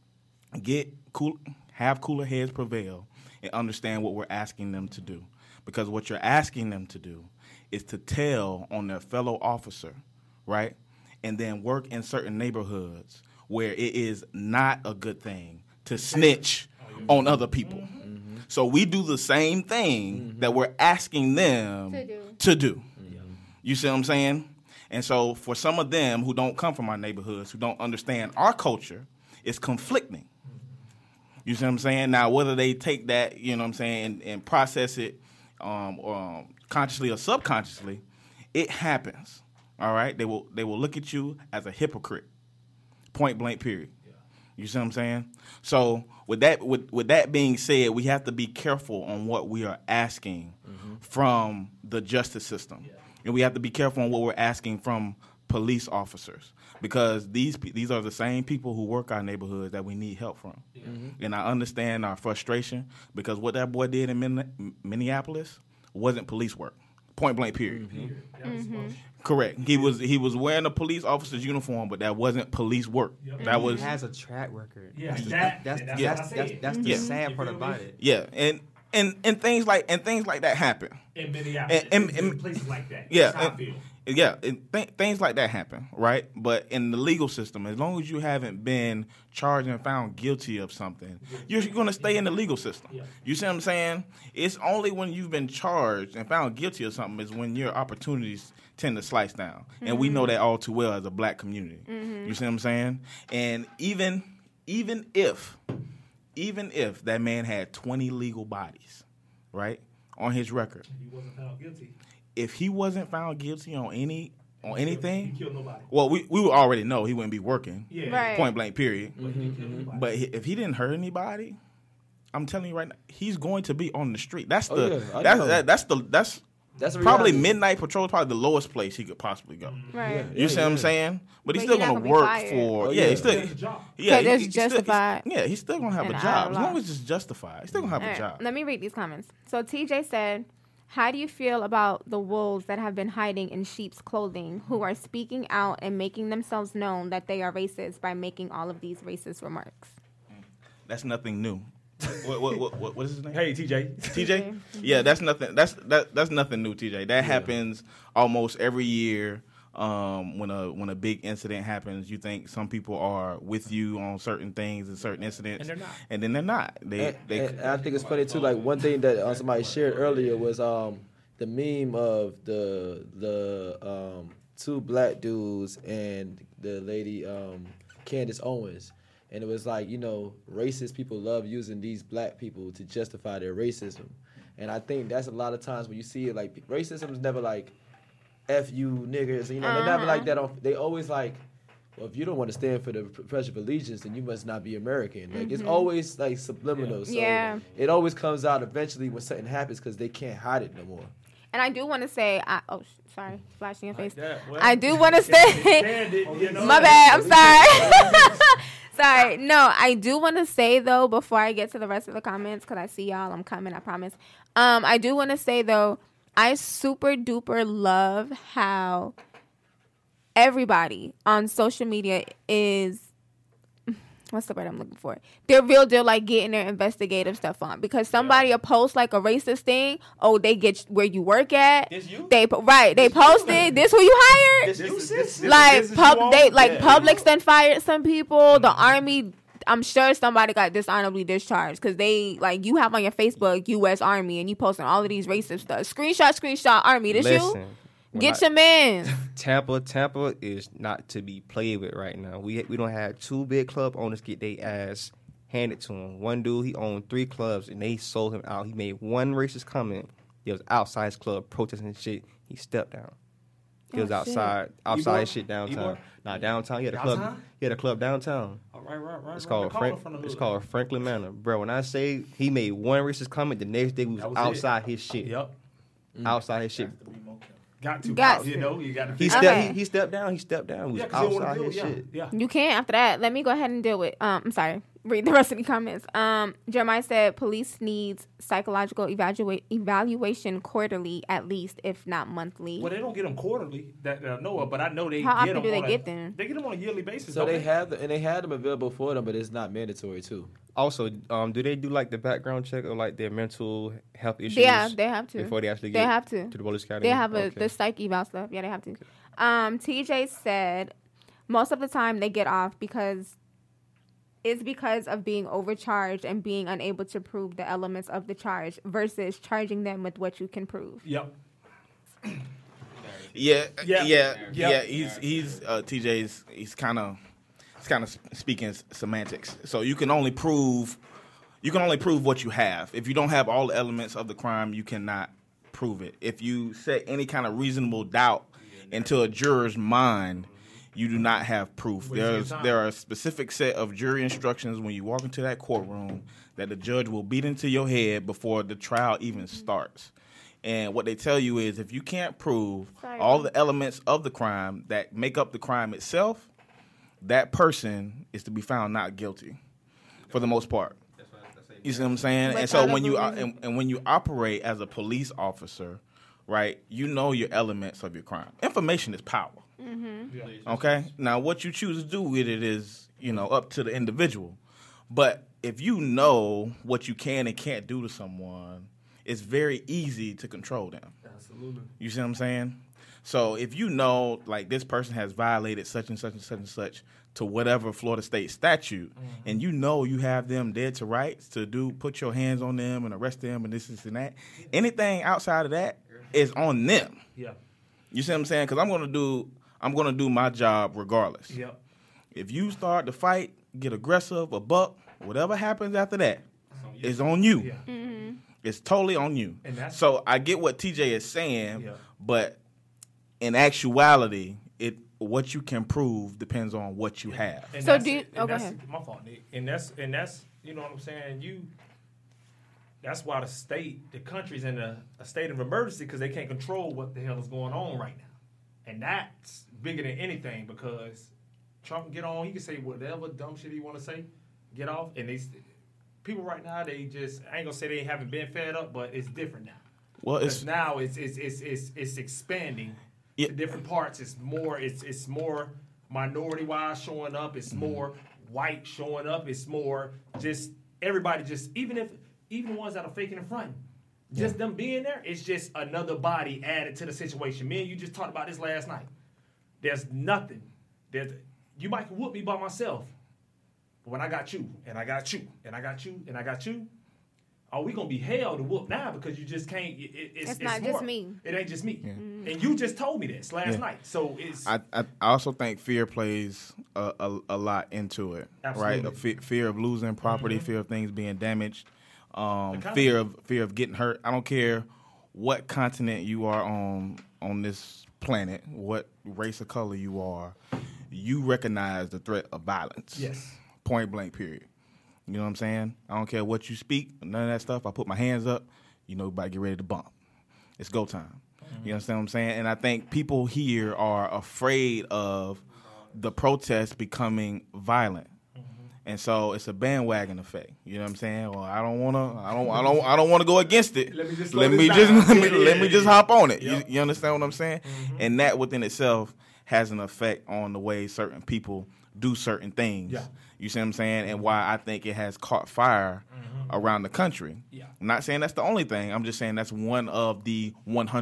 have cooler heads prevail, and understand what we're asking them to do. Because what you're asking them to do is to tell on their fellow officer, right, and then work in certain neighborhoods where it is not a good thing to snitch on other people. So we do the same thing that we're asking them to do. You see what I'm saying? And so for some of them who don't come from our neighborhoods, who don't understand our culture, it's conflicting. You see what I'm saying? Now, whether they take that, you know what I'm saying, and process it or consciously or subconsciously, it happens. All right? They will look at you as a hypocrite. Point blank, period. You see what I'm saying? So with that being said, we have to be careful on what we are asking from the justice system. And we have to be careful on what we're asking from police officers, because these are the same people who work our neighborhoods that we need help from. And I understand our frustration, because what that boy did in Minneapolis wasn't police work. Point blank. Period. Mm-hmm. Correct. He was wearing a police officer's uniform, but that wasn't police work. Yep. That was He has a track record. Yeah, that's the Yeah. sad part about it. yeah, and things like that happen. In Minneapolis, in places like that. Yeah, That's how I feel. Yeah, things like that happen, right? But in the legal system, as long as you haven't been charged and found guilty of something, you're going to stay in the legal system. Yeah. You see what I'm saying? It's only when you've been charged and found guilty of something is when your opportunities tend to slice down. And we know that all too well as a black community. You see what I'm saying? And even if that man had 20 legal bodies, right, on his record, He wasn't found guilty. if he wasn't found guilty on anything, He killed nobody. well, we would already know he wouldn't be working. Yeah. Right. Point blank. Period. But he killed nobody. But if he didn't hurt anybody, I'm telling you right now, he's going to be on the street. That's that's That's a probably reality. midnight patrol is probably the lowest place he could possibly go. Right. You see what I'm saying? But he's But still he not gonna gonna be work fired. for. Oh, yeah, yeah. he's still. That's a job. Yeah, Because it's he's still- justified yeah, he's still gonna have and a out job of as long law. as it's justified. He's still gonna have All a right, job. let me read these comments. So TJ said, how do you feel about the wolves that have been hiding in sheep's clothing who are speaking out and making themselves known that they are racist by making all of these racist remarks? That's nothing new. What is his name? Hey, TJ. TJ? Yeah, that's nothing. That's nothing new, TJ. That happens almost every year. When a big incident happens, you think some people are with you on certain things and certain incidents, And they're not. and then they're not. And I think it's funny too. Like one thing that somebody shared earlier was the meme of the two black dudes and the lady Candace Owens. And it was like, racist people love using these black people to justify their racism. And I think that's a lot of times when you see it, like, racism is never like, F you niggers. They're never like that. They always like, well, if you don't want to stand for the Pledge of Allegiance, then you must not be American. Like, it's always like subliminal. So it always comes out eventually when something happens because they can't hide it no more. And I do want to say, sorry, flashing your face. that, well, I do want to say, Stand it, you know? my bad, I'm sorry. Sorry. No, I do want to say, though, before I get to the rest of the comments, because I see y'all, I'm coming, I promise. I do want to say, though, I super duper love how everybody on social media is, what's the word I'm looking for? They're real deal, like getting their investigative stuff on, because somebody will post like a racist thing. Oh, they get where you work at. This you? They posted this who you hired. This you, sis? Like Yeah. Publix then fired some people. The army, I'm sure somebody got dishonorably discharged because they you have on your Facebook U.S. Army and you posting all of these racist stuff. Screenshot Army. This you? Get your man. Tampa is not to be played with right now. We don't have two big club owners get their ass handed to him. One dude, he owned 3 clubs and they sold him out. He made one racist comment. He was outside his club protesting shit. He stepped down. He was outside his shit downtown. Not downtown. He had a club. He had a club downtown. Right. It's called Franklin Manor, bro. When I say he made one racist comment, the next day we was outside his shit. Yep. Outside his shit. Got to. Got You to. know, you got to. He stepped down. He was outside his shit. Yeah. You can after that. Let me go ahead and deal with. I'm sorry. Read the rest of the comments. Jeremiah said police needs psychological evaluation quarterly, at least, if not monthly. Well, they don't get them quarterly that I know of, but I know they How get often them. do they get them? They get them on a yearly basis. So don't they have them available for them, but it's not mandatory too. Also, do they do like the background check or like their mental health issues? Yeah, they have to. Before they actually They get have to. the police academy. They have Okay. the psych eval stuff. Yeah, they have to. TJ said most of the time they get off because of being overcharged and being unable to prove the elements of the charge versus charging them with what you can prove. Yep. Yeah. Yeah. He's TJ's. He's kind of speaking semantics. So you can only prove what you have. If you don't have all the elements of the crime, you cannot prove it. If you set any kind of reasonable doubt into a juror's mind, you do not have proof. There are a specific set of jury instructions when you walk into that courtroom that the judge will beat into your head before the trial even starts. And what they tell you is if you can't prove all the elements of the crime that make up the crime itself, that person is to be found not guilty for the most part. You see what I'm saying? And so when you operate as a police officer right? You know your elements of your crime. Information is power. Okay? Now, what you choose to do with it is, up to the individual. But if you know what you can and can't do to someone, it's very easy to control them. Absolutely. You see what I'm saying? So if you know, like, this person has violated such and such and such and such to whatever Florida State statute, and you know you have them dead to rights to put your hands on them and arrest them and this and that, anything outside of that is on them. Yeah. You see what I'm saying? Because I'm gonna do my job regardless. Yep. If you start to fight, get aggressive, a buck, whatever happens after that, is on you. Yeah. It's totally on you. So I get what TJ is saying, but in actuality, what you can prove depends on what you have. And so go ahead. My fault, Nick. And that's you know what I'm saying. That's why the country's in a state of emergency because they can't control what the hell is going on right now, and that's bigger than anything because Trump can get on. He can say whatever dumb shit he want to say, get off, and people right now I ain't gonna say they haven't been fed up, but it's different now. Well, it's expanding. To different parts. It's more minority wise showing up. It's more white showing up. It's more just everybody. Just even the ones that are faking and fronting, just them being there. It's just another body added to the situation. Me and you just talked about this last night. There's nothing. You might whoop me by myself, but when I got you and I got you and I got you and I got you. Oh, we gonna be hell to whoop now because you just can't. It's not just me. It ain't just me. Yeah. And you just told me this last night. So it's. I also think fear plays a lot into it. Absolutely. Right? Fear of losing property, fear of things being damaged, fear of getting hurt. I don't care what continent you are on this planet, what race or color you are. You recognize the threat of violence. Yes. Point blank. Period. You know what I'm saying? I don't care what you speak, none of that stuff. I put my hands up, about to get ready to bump. It's go time. You understand what I'm saying? And I think people here are afraid of the protests becoming violent. And so it's a bandwagon effect. You know what I'm saying? Well, I don't want to go against it. Let me just hop on it. Yep. You understand what I'm saying? And that within itself has an effect on the way certain people do certain things. Yeah. You see what I'm saying? And why I think it has caught fire around the country. Yeah. I'm not saying that's the only thing. I'm just saying that's one of the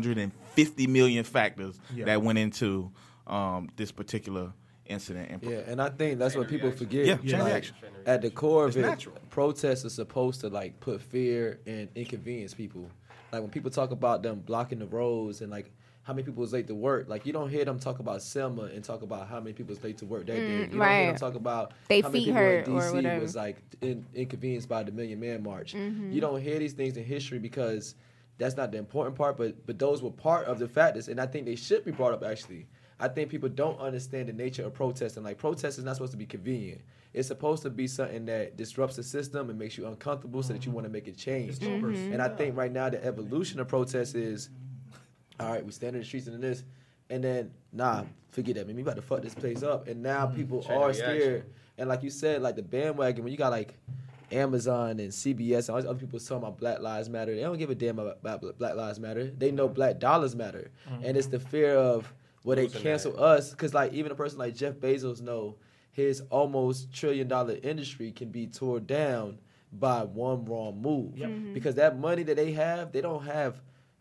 150 million factors that went into this particular incident. And I think that's what people forget. Yeah, chain reaction. At the core of It's it, natural. protests are supposed to put fear and inconvenience people. Like when people talk about them blocking the roads and how many people was late to work, you don't hear them talk about Selma and talk about how many people was late to work that day. You don't hear them talk about they how many feet people hurt in or DC whatever. was inconvenienced by the Million Man March. You don't hear these things in history because that's not the important part, but those were part of the factors, and I think they should be brought up actually. I think people don't understand the nature of protesting. Protest is not supposed to be convenient. It's supposed to be something that disrupts the system and makes you uncomfortable so that you want to make a change. And I think right now the evolution of protest is, all right, we stand in the streets and this, and then, forget that, man. We about to fuck this place up. And now people are scared. And like you said, the bandwagon, when you got Amazon and CBS and all these other people talking about Black Lives Matter, they don't give a damn about Black Lives Matter. They know Black dollars matter. And it's the fear of, they cancel us. Because even a person like Jeff Bezos know his almost $1 trillion industry can be torn down by one wrong move. Because that money that they have, they don't have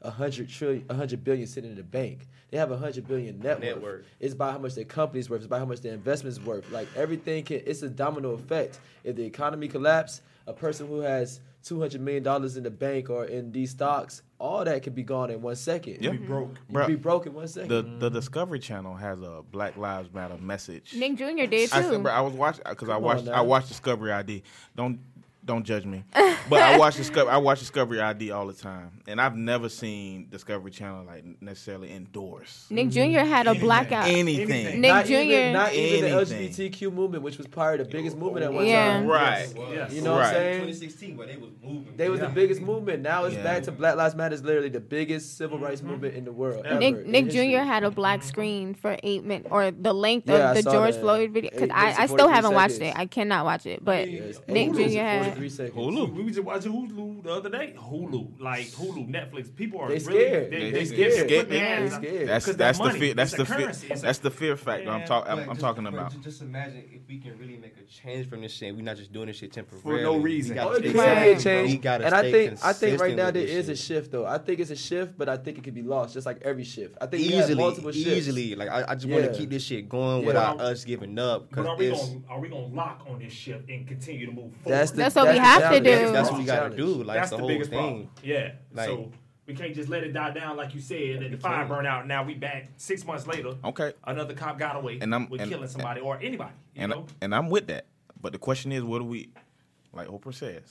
100 billion sitting in the bank. They have 100 billion net worth. It's by how much their company's worth. It's by how much their investment's worth. Everything it's a domino effect. If the economy collapses, a person who has $200 million in the bank or in these stocks, all that can be gone in 1 second. Yeah. Be broke. You be broke in 1 second. The Discovery Channel has a Black Lives Matter message. Nick Jr. did too. I was watching because I watched Discovery ID. Don't judge me, but I watch Discovery ID all the time, and I've never seen Discovery Channel necessarily endorse Nick Jr. had a blackout. Anything. Nick not Jr. Even the Anything. LGBTQ movement, which was probably the biggest movement at one Yeah. time. Right. Yes. You know what I'm saying? 2016, but they was moving. They was the biggest movement. Now it's Yeah. back to Black Lives Matter is literally the biggest civil rights movement in the world. ever Nick in Jr. history. had a black screen for 8 minutes, or the length Yeah, I of the saw George that. Floyd video. Because 8 minutes I and still 43 haven't watched seconds. it. I cannot watch it. But Yes, Nick 8 minutes Jr. and had. 43 3 seconds. Hulu. We was just watching Hulu the other day. Hulu, Netflix. People are They really scared. They scared. scared. They scared. That's that the money, fear. That's it's the a fear. currency. It's a- That's the fear factor I'm talking about. Just imagine if we can really make a change from this shit. We're not just doing this shit temporarily. For no reason. We gotta Oh, it stay can be a consistent. change. We gotta And I stay think right consistent now with there this is a shit. shift though. I think it's a shift, but I think it could be lost, just like every shift. I think we have multiple shifts. Easily. Like I just want to keep this shit going without us giving up. But are Because we gonna lock on this ship and continue to move forward? That's what we have to do. that's what we gotta do. Like That's the the whole biggest thing. problem. Yeah. Like- So we can't just let it die down like you said, and the fire burn out. Now we back 6 months later. Okay. Another cop got away with killing somebody or anybody. You know? And I'm with that. But the question is, what do we, like Oprah says,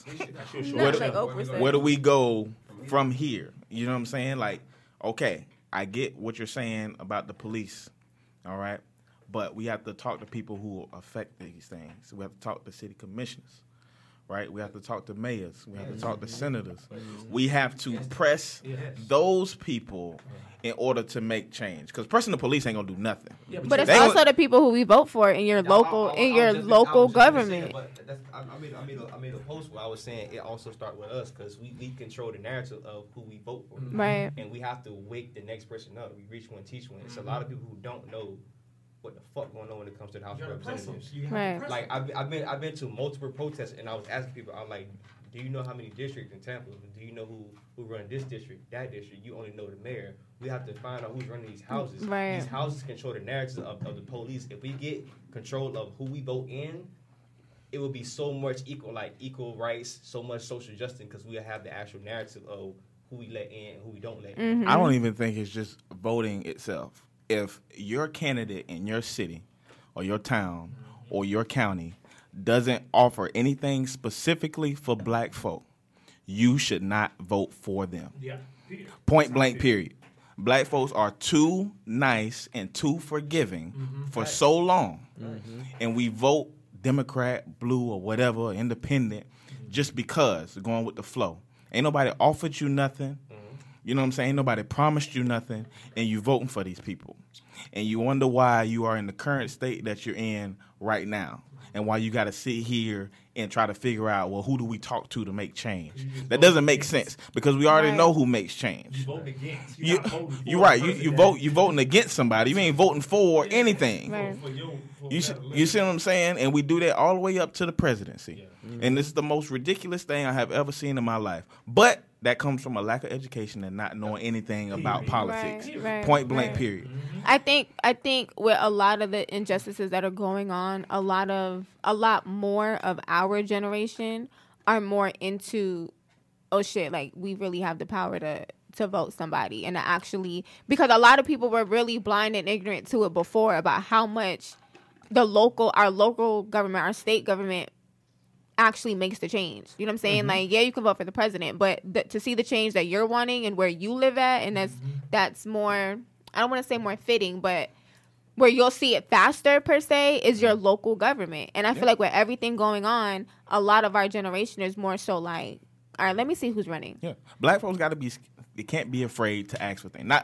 Not like Oprah said. where do we go from here? You know what I'm saying? Like, okay, I get what you're saying about the police, all right? But we have to talk to people who affect these things. We have to talk to city commissioners, right? We have to talk to mayors. We have to talk to senators. We have to press those people in order to make change. Because pressing the police ain't gonna do nothing. But it's They also gonna- the people who we vote for in your local government. I made a post where I was saying it also starts with us because we control the narrative of who we vote for. Right. And we have to wake the next person up. We reach one, teach one. It's a lot of people who don't know what the fuck going on when it comes to the House of Representatives. Right. Like I've been to multiple protests and I was asking people, I'm like, do you know how many districts in Tampa? Do you know who run this district, that district? You only know the mayor. We have to find out who's running these houses. Right. These houses control the narrative of the police. If we get control of who we vote in, it will be so much equal rights, so much social justice because we have the actual narrative of who we let in and who we don't let in. I don't even think it's just voting itself. If your candidate in your city or your town or your county doesn't offer anything specifically for black folk, you should not vote for them. Yeah. Point blank, period. Black folks are too nice and too forgiving for so long. And we vote Democrat, blue, or whatever, independent, just because, going with the flow. Ain't nobody offered you nothing. You know what I'm saying? Ain't nobody promised you nothing, and you voting for these people. And you wonder why you are in the current state that you're in right now, and why you got to sit here and try to figure out, well, who do we talk to make change? That doesn't make sense because we already know who makes change. You voting against. You're right. You voting against somebody. You ain't voting for anything. Right. You see what I'm saying? And we do that all the way up to the presidency. And this is the most ridiculous thing I have ever seen in my life. But that comes from a lack of education and not knowing anything about politics. Right, Point blank, right. period. I think with a lot of the injustices that are going on, a lot more of our generation are more into, oh shit, like we really have the power to vote somebody and to actually, because a lot of people were really blind and ignorant to it before about how much our local government, our state government actually makes the change. You know what I'm saying? Like, yeah, you can vote for the president, but to see the change that you're wanting and where you live at, and that's more, I don't want to say more fitting, but where you'll see it faster per se is your local government. And I feel like with everything going on, a lot of our generation is more so like, all right, let me see who's running. Yeah. Black folks got to be, they can't be afraid to ask for things. Not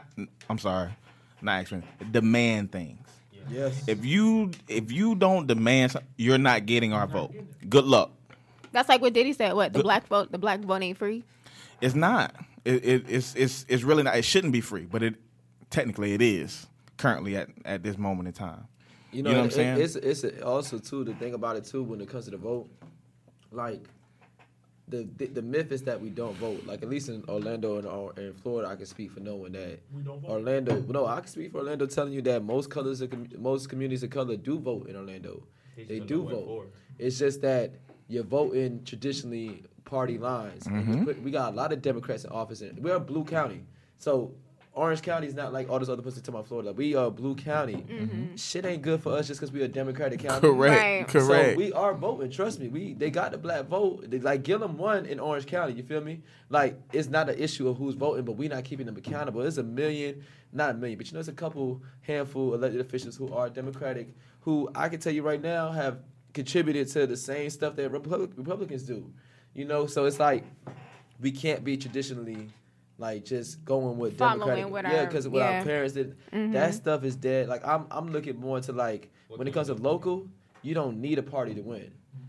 ask for things, demand things. Yes. If you don't demand something, you're not getting our vote. Good luck. That's like what Diddy said. What, the black vote ain't free? It's not. It's really not. It shouldn't be free, but technically it is currently at this moment in time. You know what I'm saying? It's also too the thing about it too when it comes to the vote, like the myth is that we don't vote. Like at least in Orlando and Florida, I can speak for knowing that We don't vote. Orlando. No, I can speak for Orlando, telling you that most communities of color do vote in Orlando. They do vote. It's just that you're voting traditionally party lines. And we got a lot of Democrats in office. We're a blue county, so Orange County is not like all those other places to my Florida. We are blue county. Shit ain't good for us just because we're a Democratic county. Correct. So we are voting. Trust me. They got the black vote. Like Gillum won in Orange County. You feel me? Like it's not an issue of who's voting, but we're not keeping them accountable. There's not a million, but there's a handful elected officials who are Democratic, who I can tell you right now have contributed to the same stuff that Republicans do. You know, so it's like we can't be traditionally like just going with Democratic. Because with our parents, that stuff is dead. Like I'm looking more into like when it comes to local, you don't need a party to win.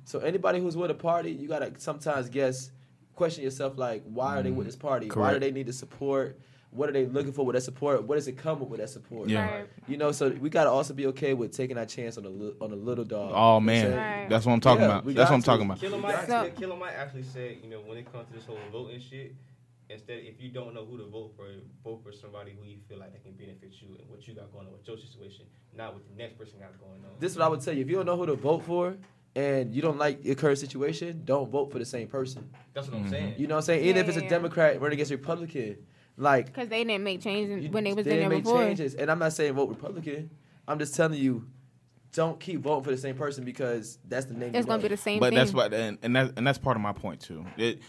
So anybody who's with a party, you gotta sometimes question yourself like, why are they with this party? Correct. Why do they need the support? What are they looking for with that support? What does it come with that support? Yeah. Right. You know, so we gotta also be okay with taking our chance on a little dog. Oh You know what I'm man, saying? Right. that's what I'm talking Yeah, about. we That's got what I'm to. talking about. Killer might actually say, you know, when it comes to this whole voting shit, instead, if you don't know who to vote for somebody who you feel like that can benefit you and what you got going on with your situation, not what the next person got going on. This is what I would tell you. If you don't know who to vote for and you don't like your current situation, don't vote for the same person. That's what I'm saying. You know what I'm saying? Even Yeah, if it's yeah, a yeah. Democrat running against a Republican, like Because they didn't make changes when they was they in didn't there make before. changes. And I'm not saying vote Republican. I'm just telling you, don't keep voting for the same person because that's the name. It's you gonna be know. the same But thing. that's what, and that's part of my point too.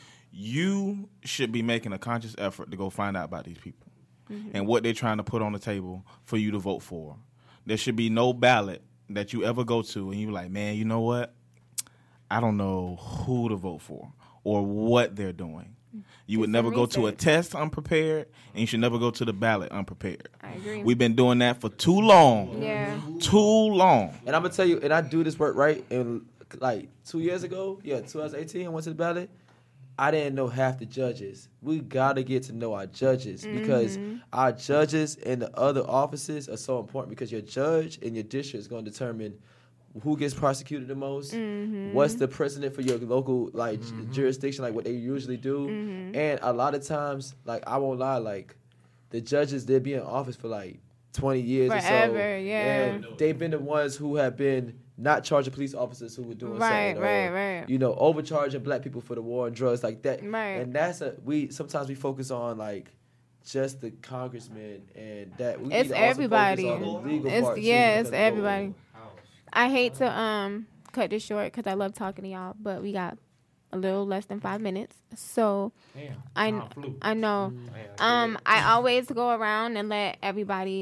You should be making a conscious effort to go find out about these people and what they're trying to put on the table for you to vote for. There should be no ballot that you ever go to and you're like, man, you know what? I don't know who to vote for or what they're doing. You would Do never some go to a research. test unprepared, and you should never go to the ballot unprepared. I agree. We've been doing that for too long. Yeah. Too long. And I'm gonna tell you, and I do this work right. And like 2 years ago, 2018, I went to the ballot. I didn't know half the judges. We gotta get to know our judges because our judges in the other offices are so important because your judge in your district is gonna determine who gets prosecuted the most, what's the precedent for your local jurisdiction, like what they usually do. And a lot of times, like I won't lie, like the judges, they'll be in office for like 20 years or so. Forever, yeah. And they've been the ones who have been not charging police officers who were doing Right, something. right. You know, overcharging black people for the war on drugs like that. Right. And that's sometimes we focus on like just the congressman and that. We It's need to also everybody. focus on the legal It's part, too, it's because everybody. I hate to cut this short because I love talking to y'all, but we got a little less than 5 minutes. So Damn, I time flew. I know. I always go around and let everybody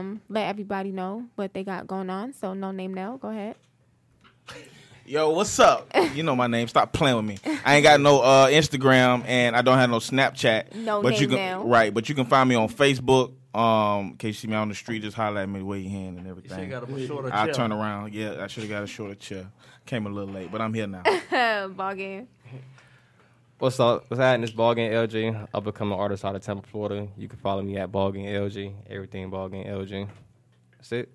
know what they got going on. So no name Nell, go ahead. Yo, what's up? You know my name. Stop playing with me. I ain't got no Instagram and I don't have no Snapchat. No but name you can now. right, but you can find me on Facebook. In case you see me on the street, just holler at me, wave your hand and You everything. should got a shorter I'll chair. turn around. Yeah, I should have got a shorter chair. Came a little late, but I'm here now. Ball game. What's up? What's happening? It's Ballgame LG. I've become an artist out of Tampa, Florida. You can follow me at Ballgame LG. Everything Ballgame LG. That's it.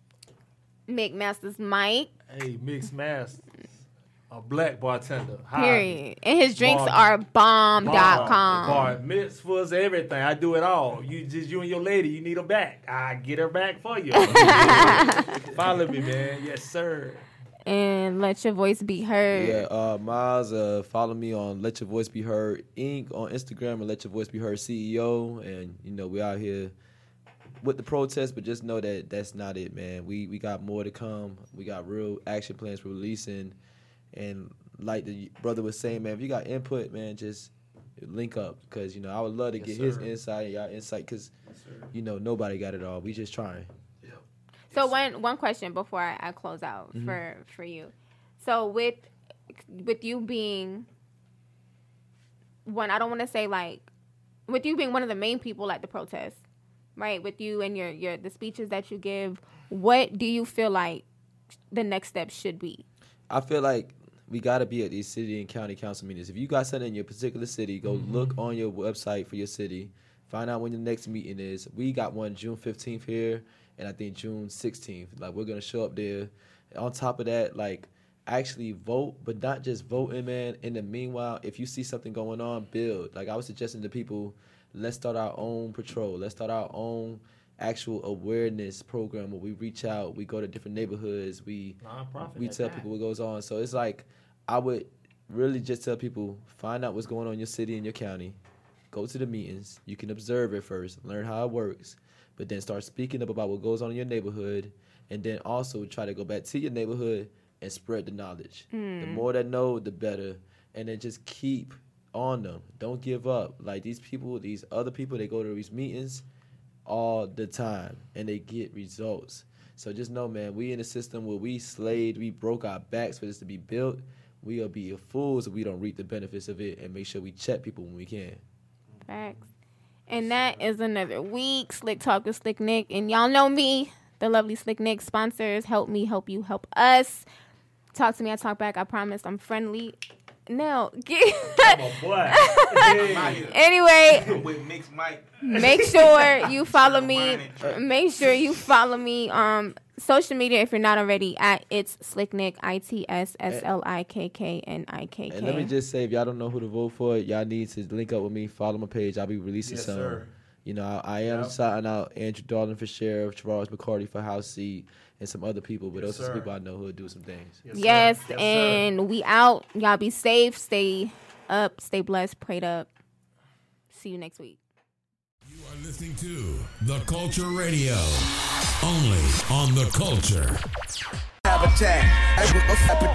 McMaster's Mike. Hey, Mixed Mass, a black bartender. Hi. Period. And his drinks Bar- are bomb.com. Bar mitzvahs, everything. I do it all. You and your lady, you need her back. I get her back for you. Follow me, man. Yes, sir. And let your voice be heard. Yeah, Miles, follow me on Let Your Voice Be Heard Inc. on Instagram and Let Your Voice Be Heard CEO. And, you know, we out here with the protest, but just know that that's not it, man. We got more to come. We got real action plans we're releasing. And like the brother was saying, man, if you got input, man, just link up. Because, you know, I would love to get his insight and y'all insight because, you know, nobody got it all. We just trying. So one question before I close out for you. So with you being one, I don't want to say like, with you being one of the main people at the protest, right? With you and your the speeches that you give, what do you feel like the next step should be? I feel like we got to be at these city and county council meetings. If you got something in your particular city, go look on your website for your city. Find out when the next meeting is. We got one June 15th here, and I think June 16th. Like, we're going to show up there. On top of that, like, actually vote, but not just voting, man. In the meanwhile, if you see something going on, build. Like, I was suggesting to people, let's start our own patrol. Let's start our own actual awareness program where we reach out, we go to different neighborhoods, we tell people what goes on. So it's like, I would really just tell people, find out what's going on in your city and your county. Go to the meetings. You can observe it first, learn how it works, but then start speaking up about what goes on in your neighborhood, and then also try to go back to your neighborhood and spread the knowledge. The more that know, the better. And then just keep on them. Don't give up. Like these people, these other people, they go to these meetings all the time, and they get results. So just know, man, we in a system where we slaved, we broke our backs for this to be built. We'll be fools if we don't reap the benefits of it and make sure we check people when we can. Facts. And that is another week. Slick Talk with Slick Nick. And y'all know me, the lovely Slick Nick sponsors. Help me, help you, help us. talk to me, I talk back. I promise. I'm friendly. Now, I'm a boy. anyway, I'm with Mixed Mike. make sure you follow me. Make sure you follow me. Social media, if you're not already, at It's Slicknick, ITSSLIKKNIKK. And let me just say, if y'all don't know who to vote for, y'all need to link up with me, follow my page. I'll be releasing Yes, some. sir. You know, I am shouting out Andrew Darling for sheriff, Charles McCarty for House seat, and some other people. But those are some people I know who will do some things. Yes, and we out. Y'all be safe, stay up, stay blessed, prayed up. See you next week. You are listening to The Culture Radio, only on The Culture. Habitat.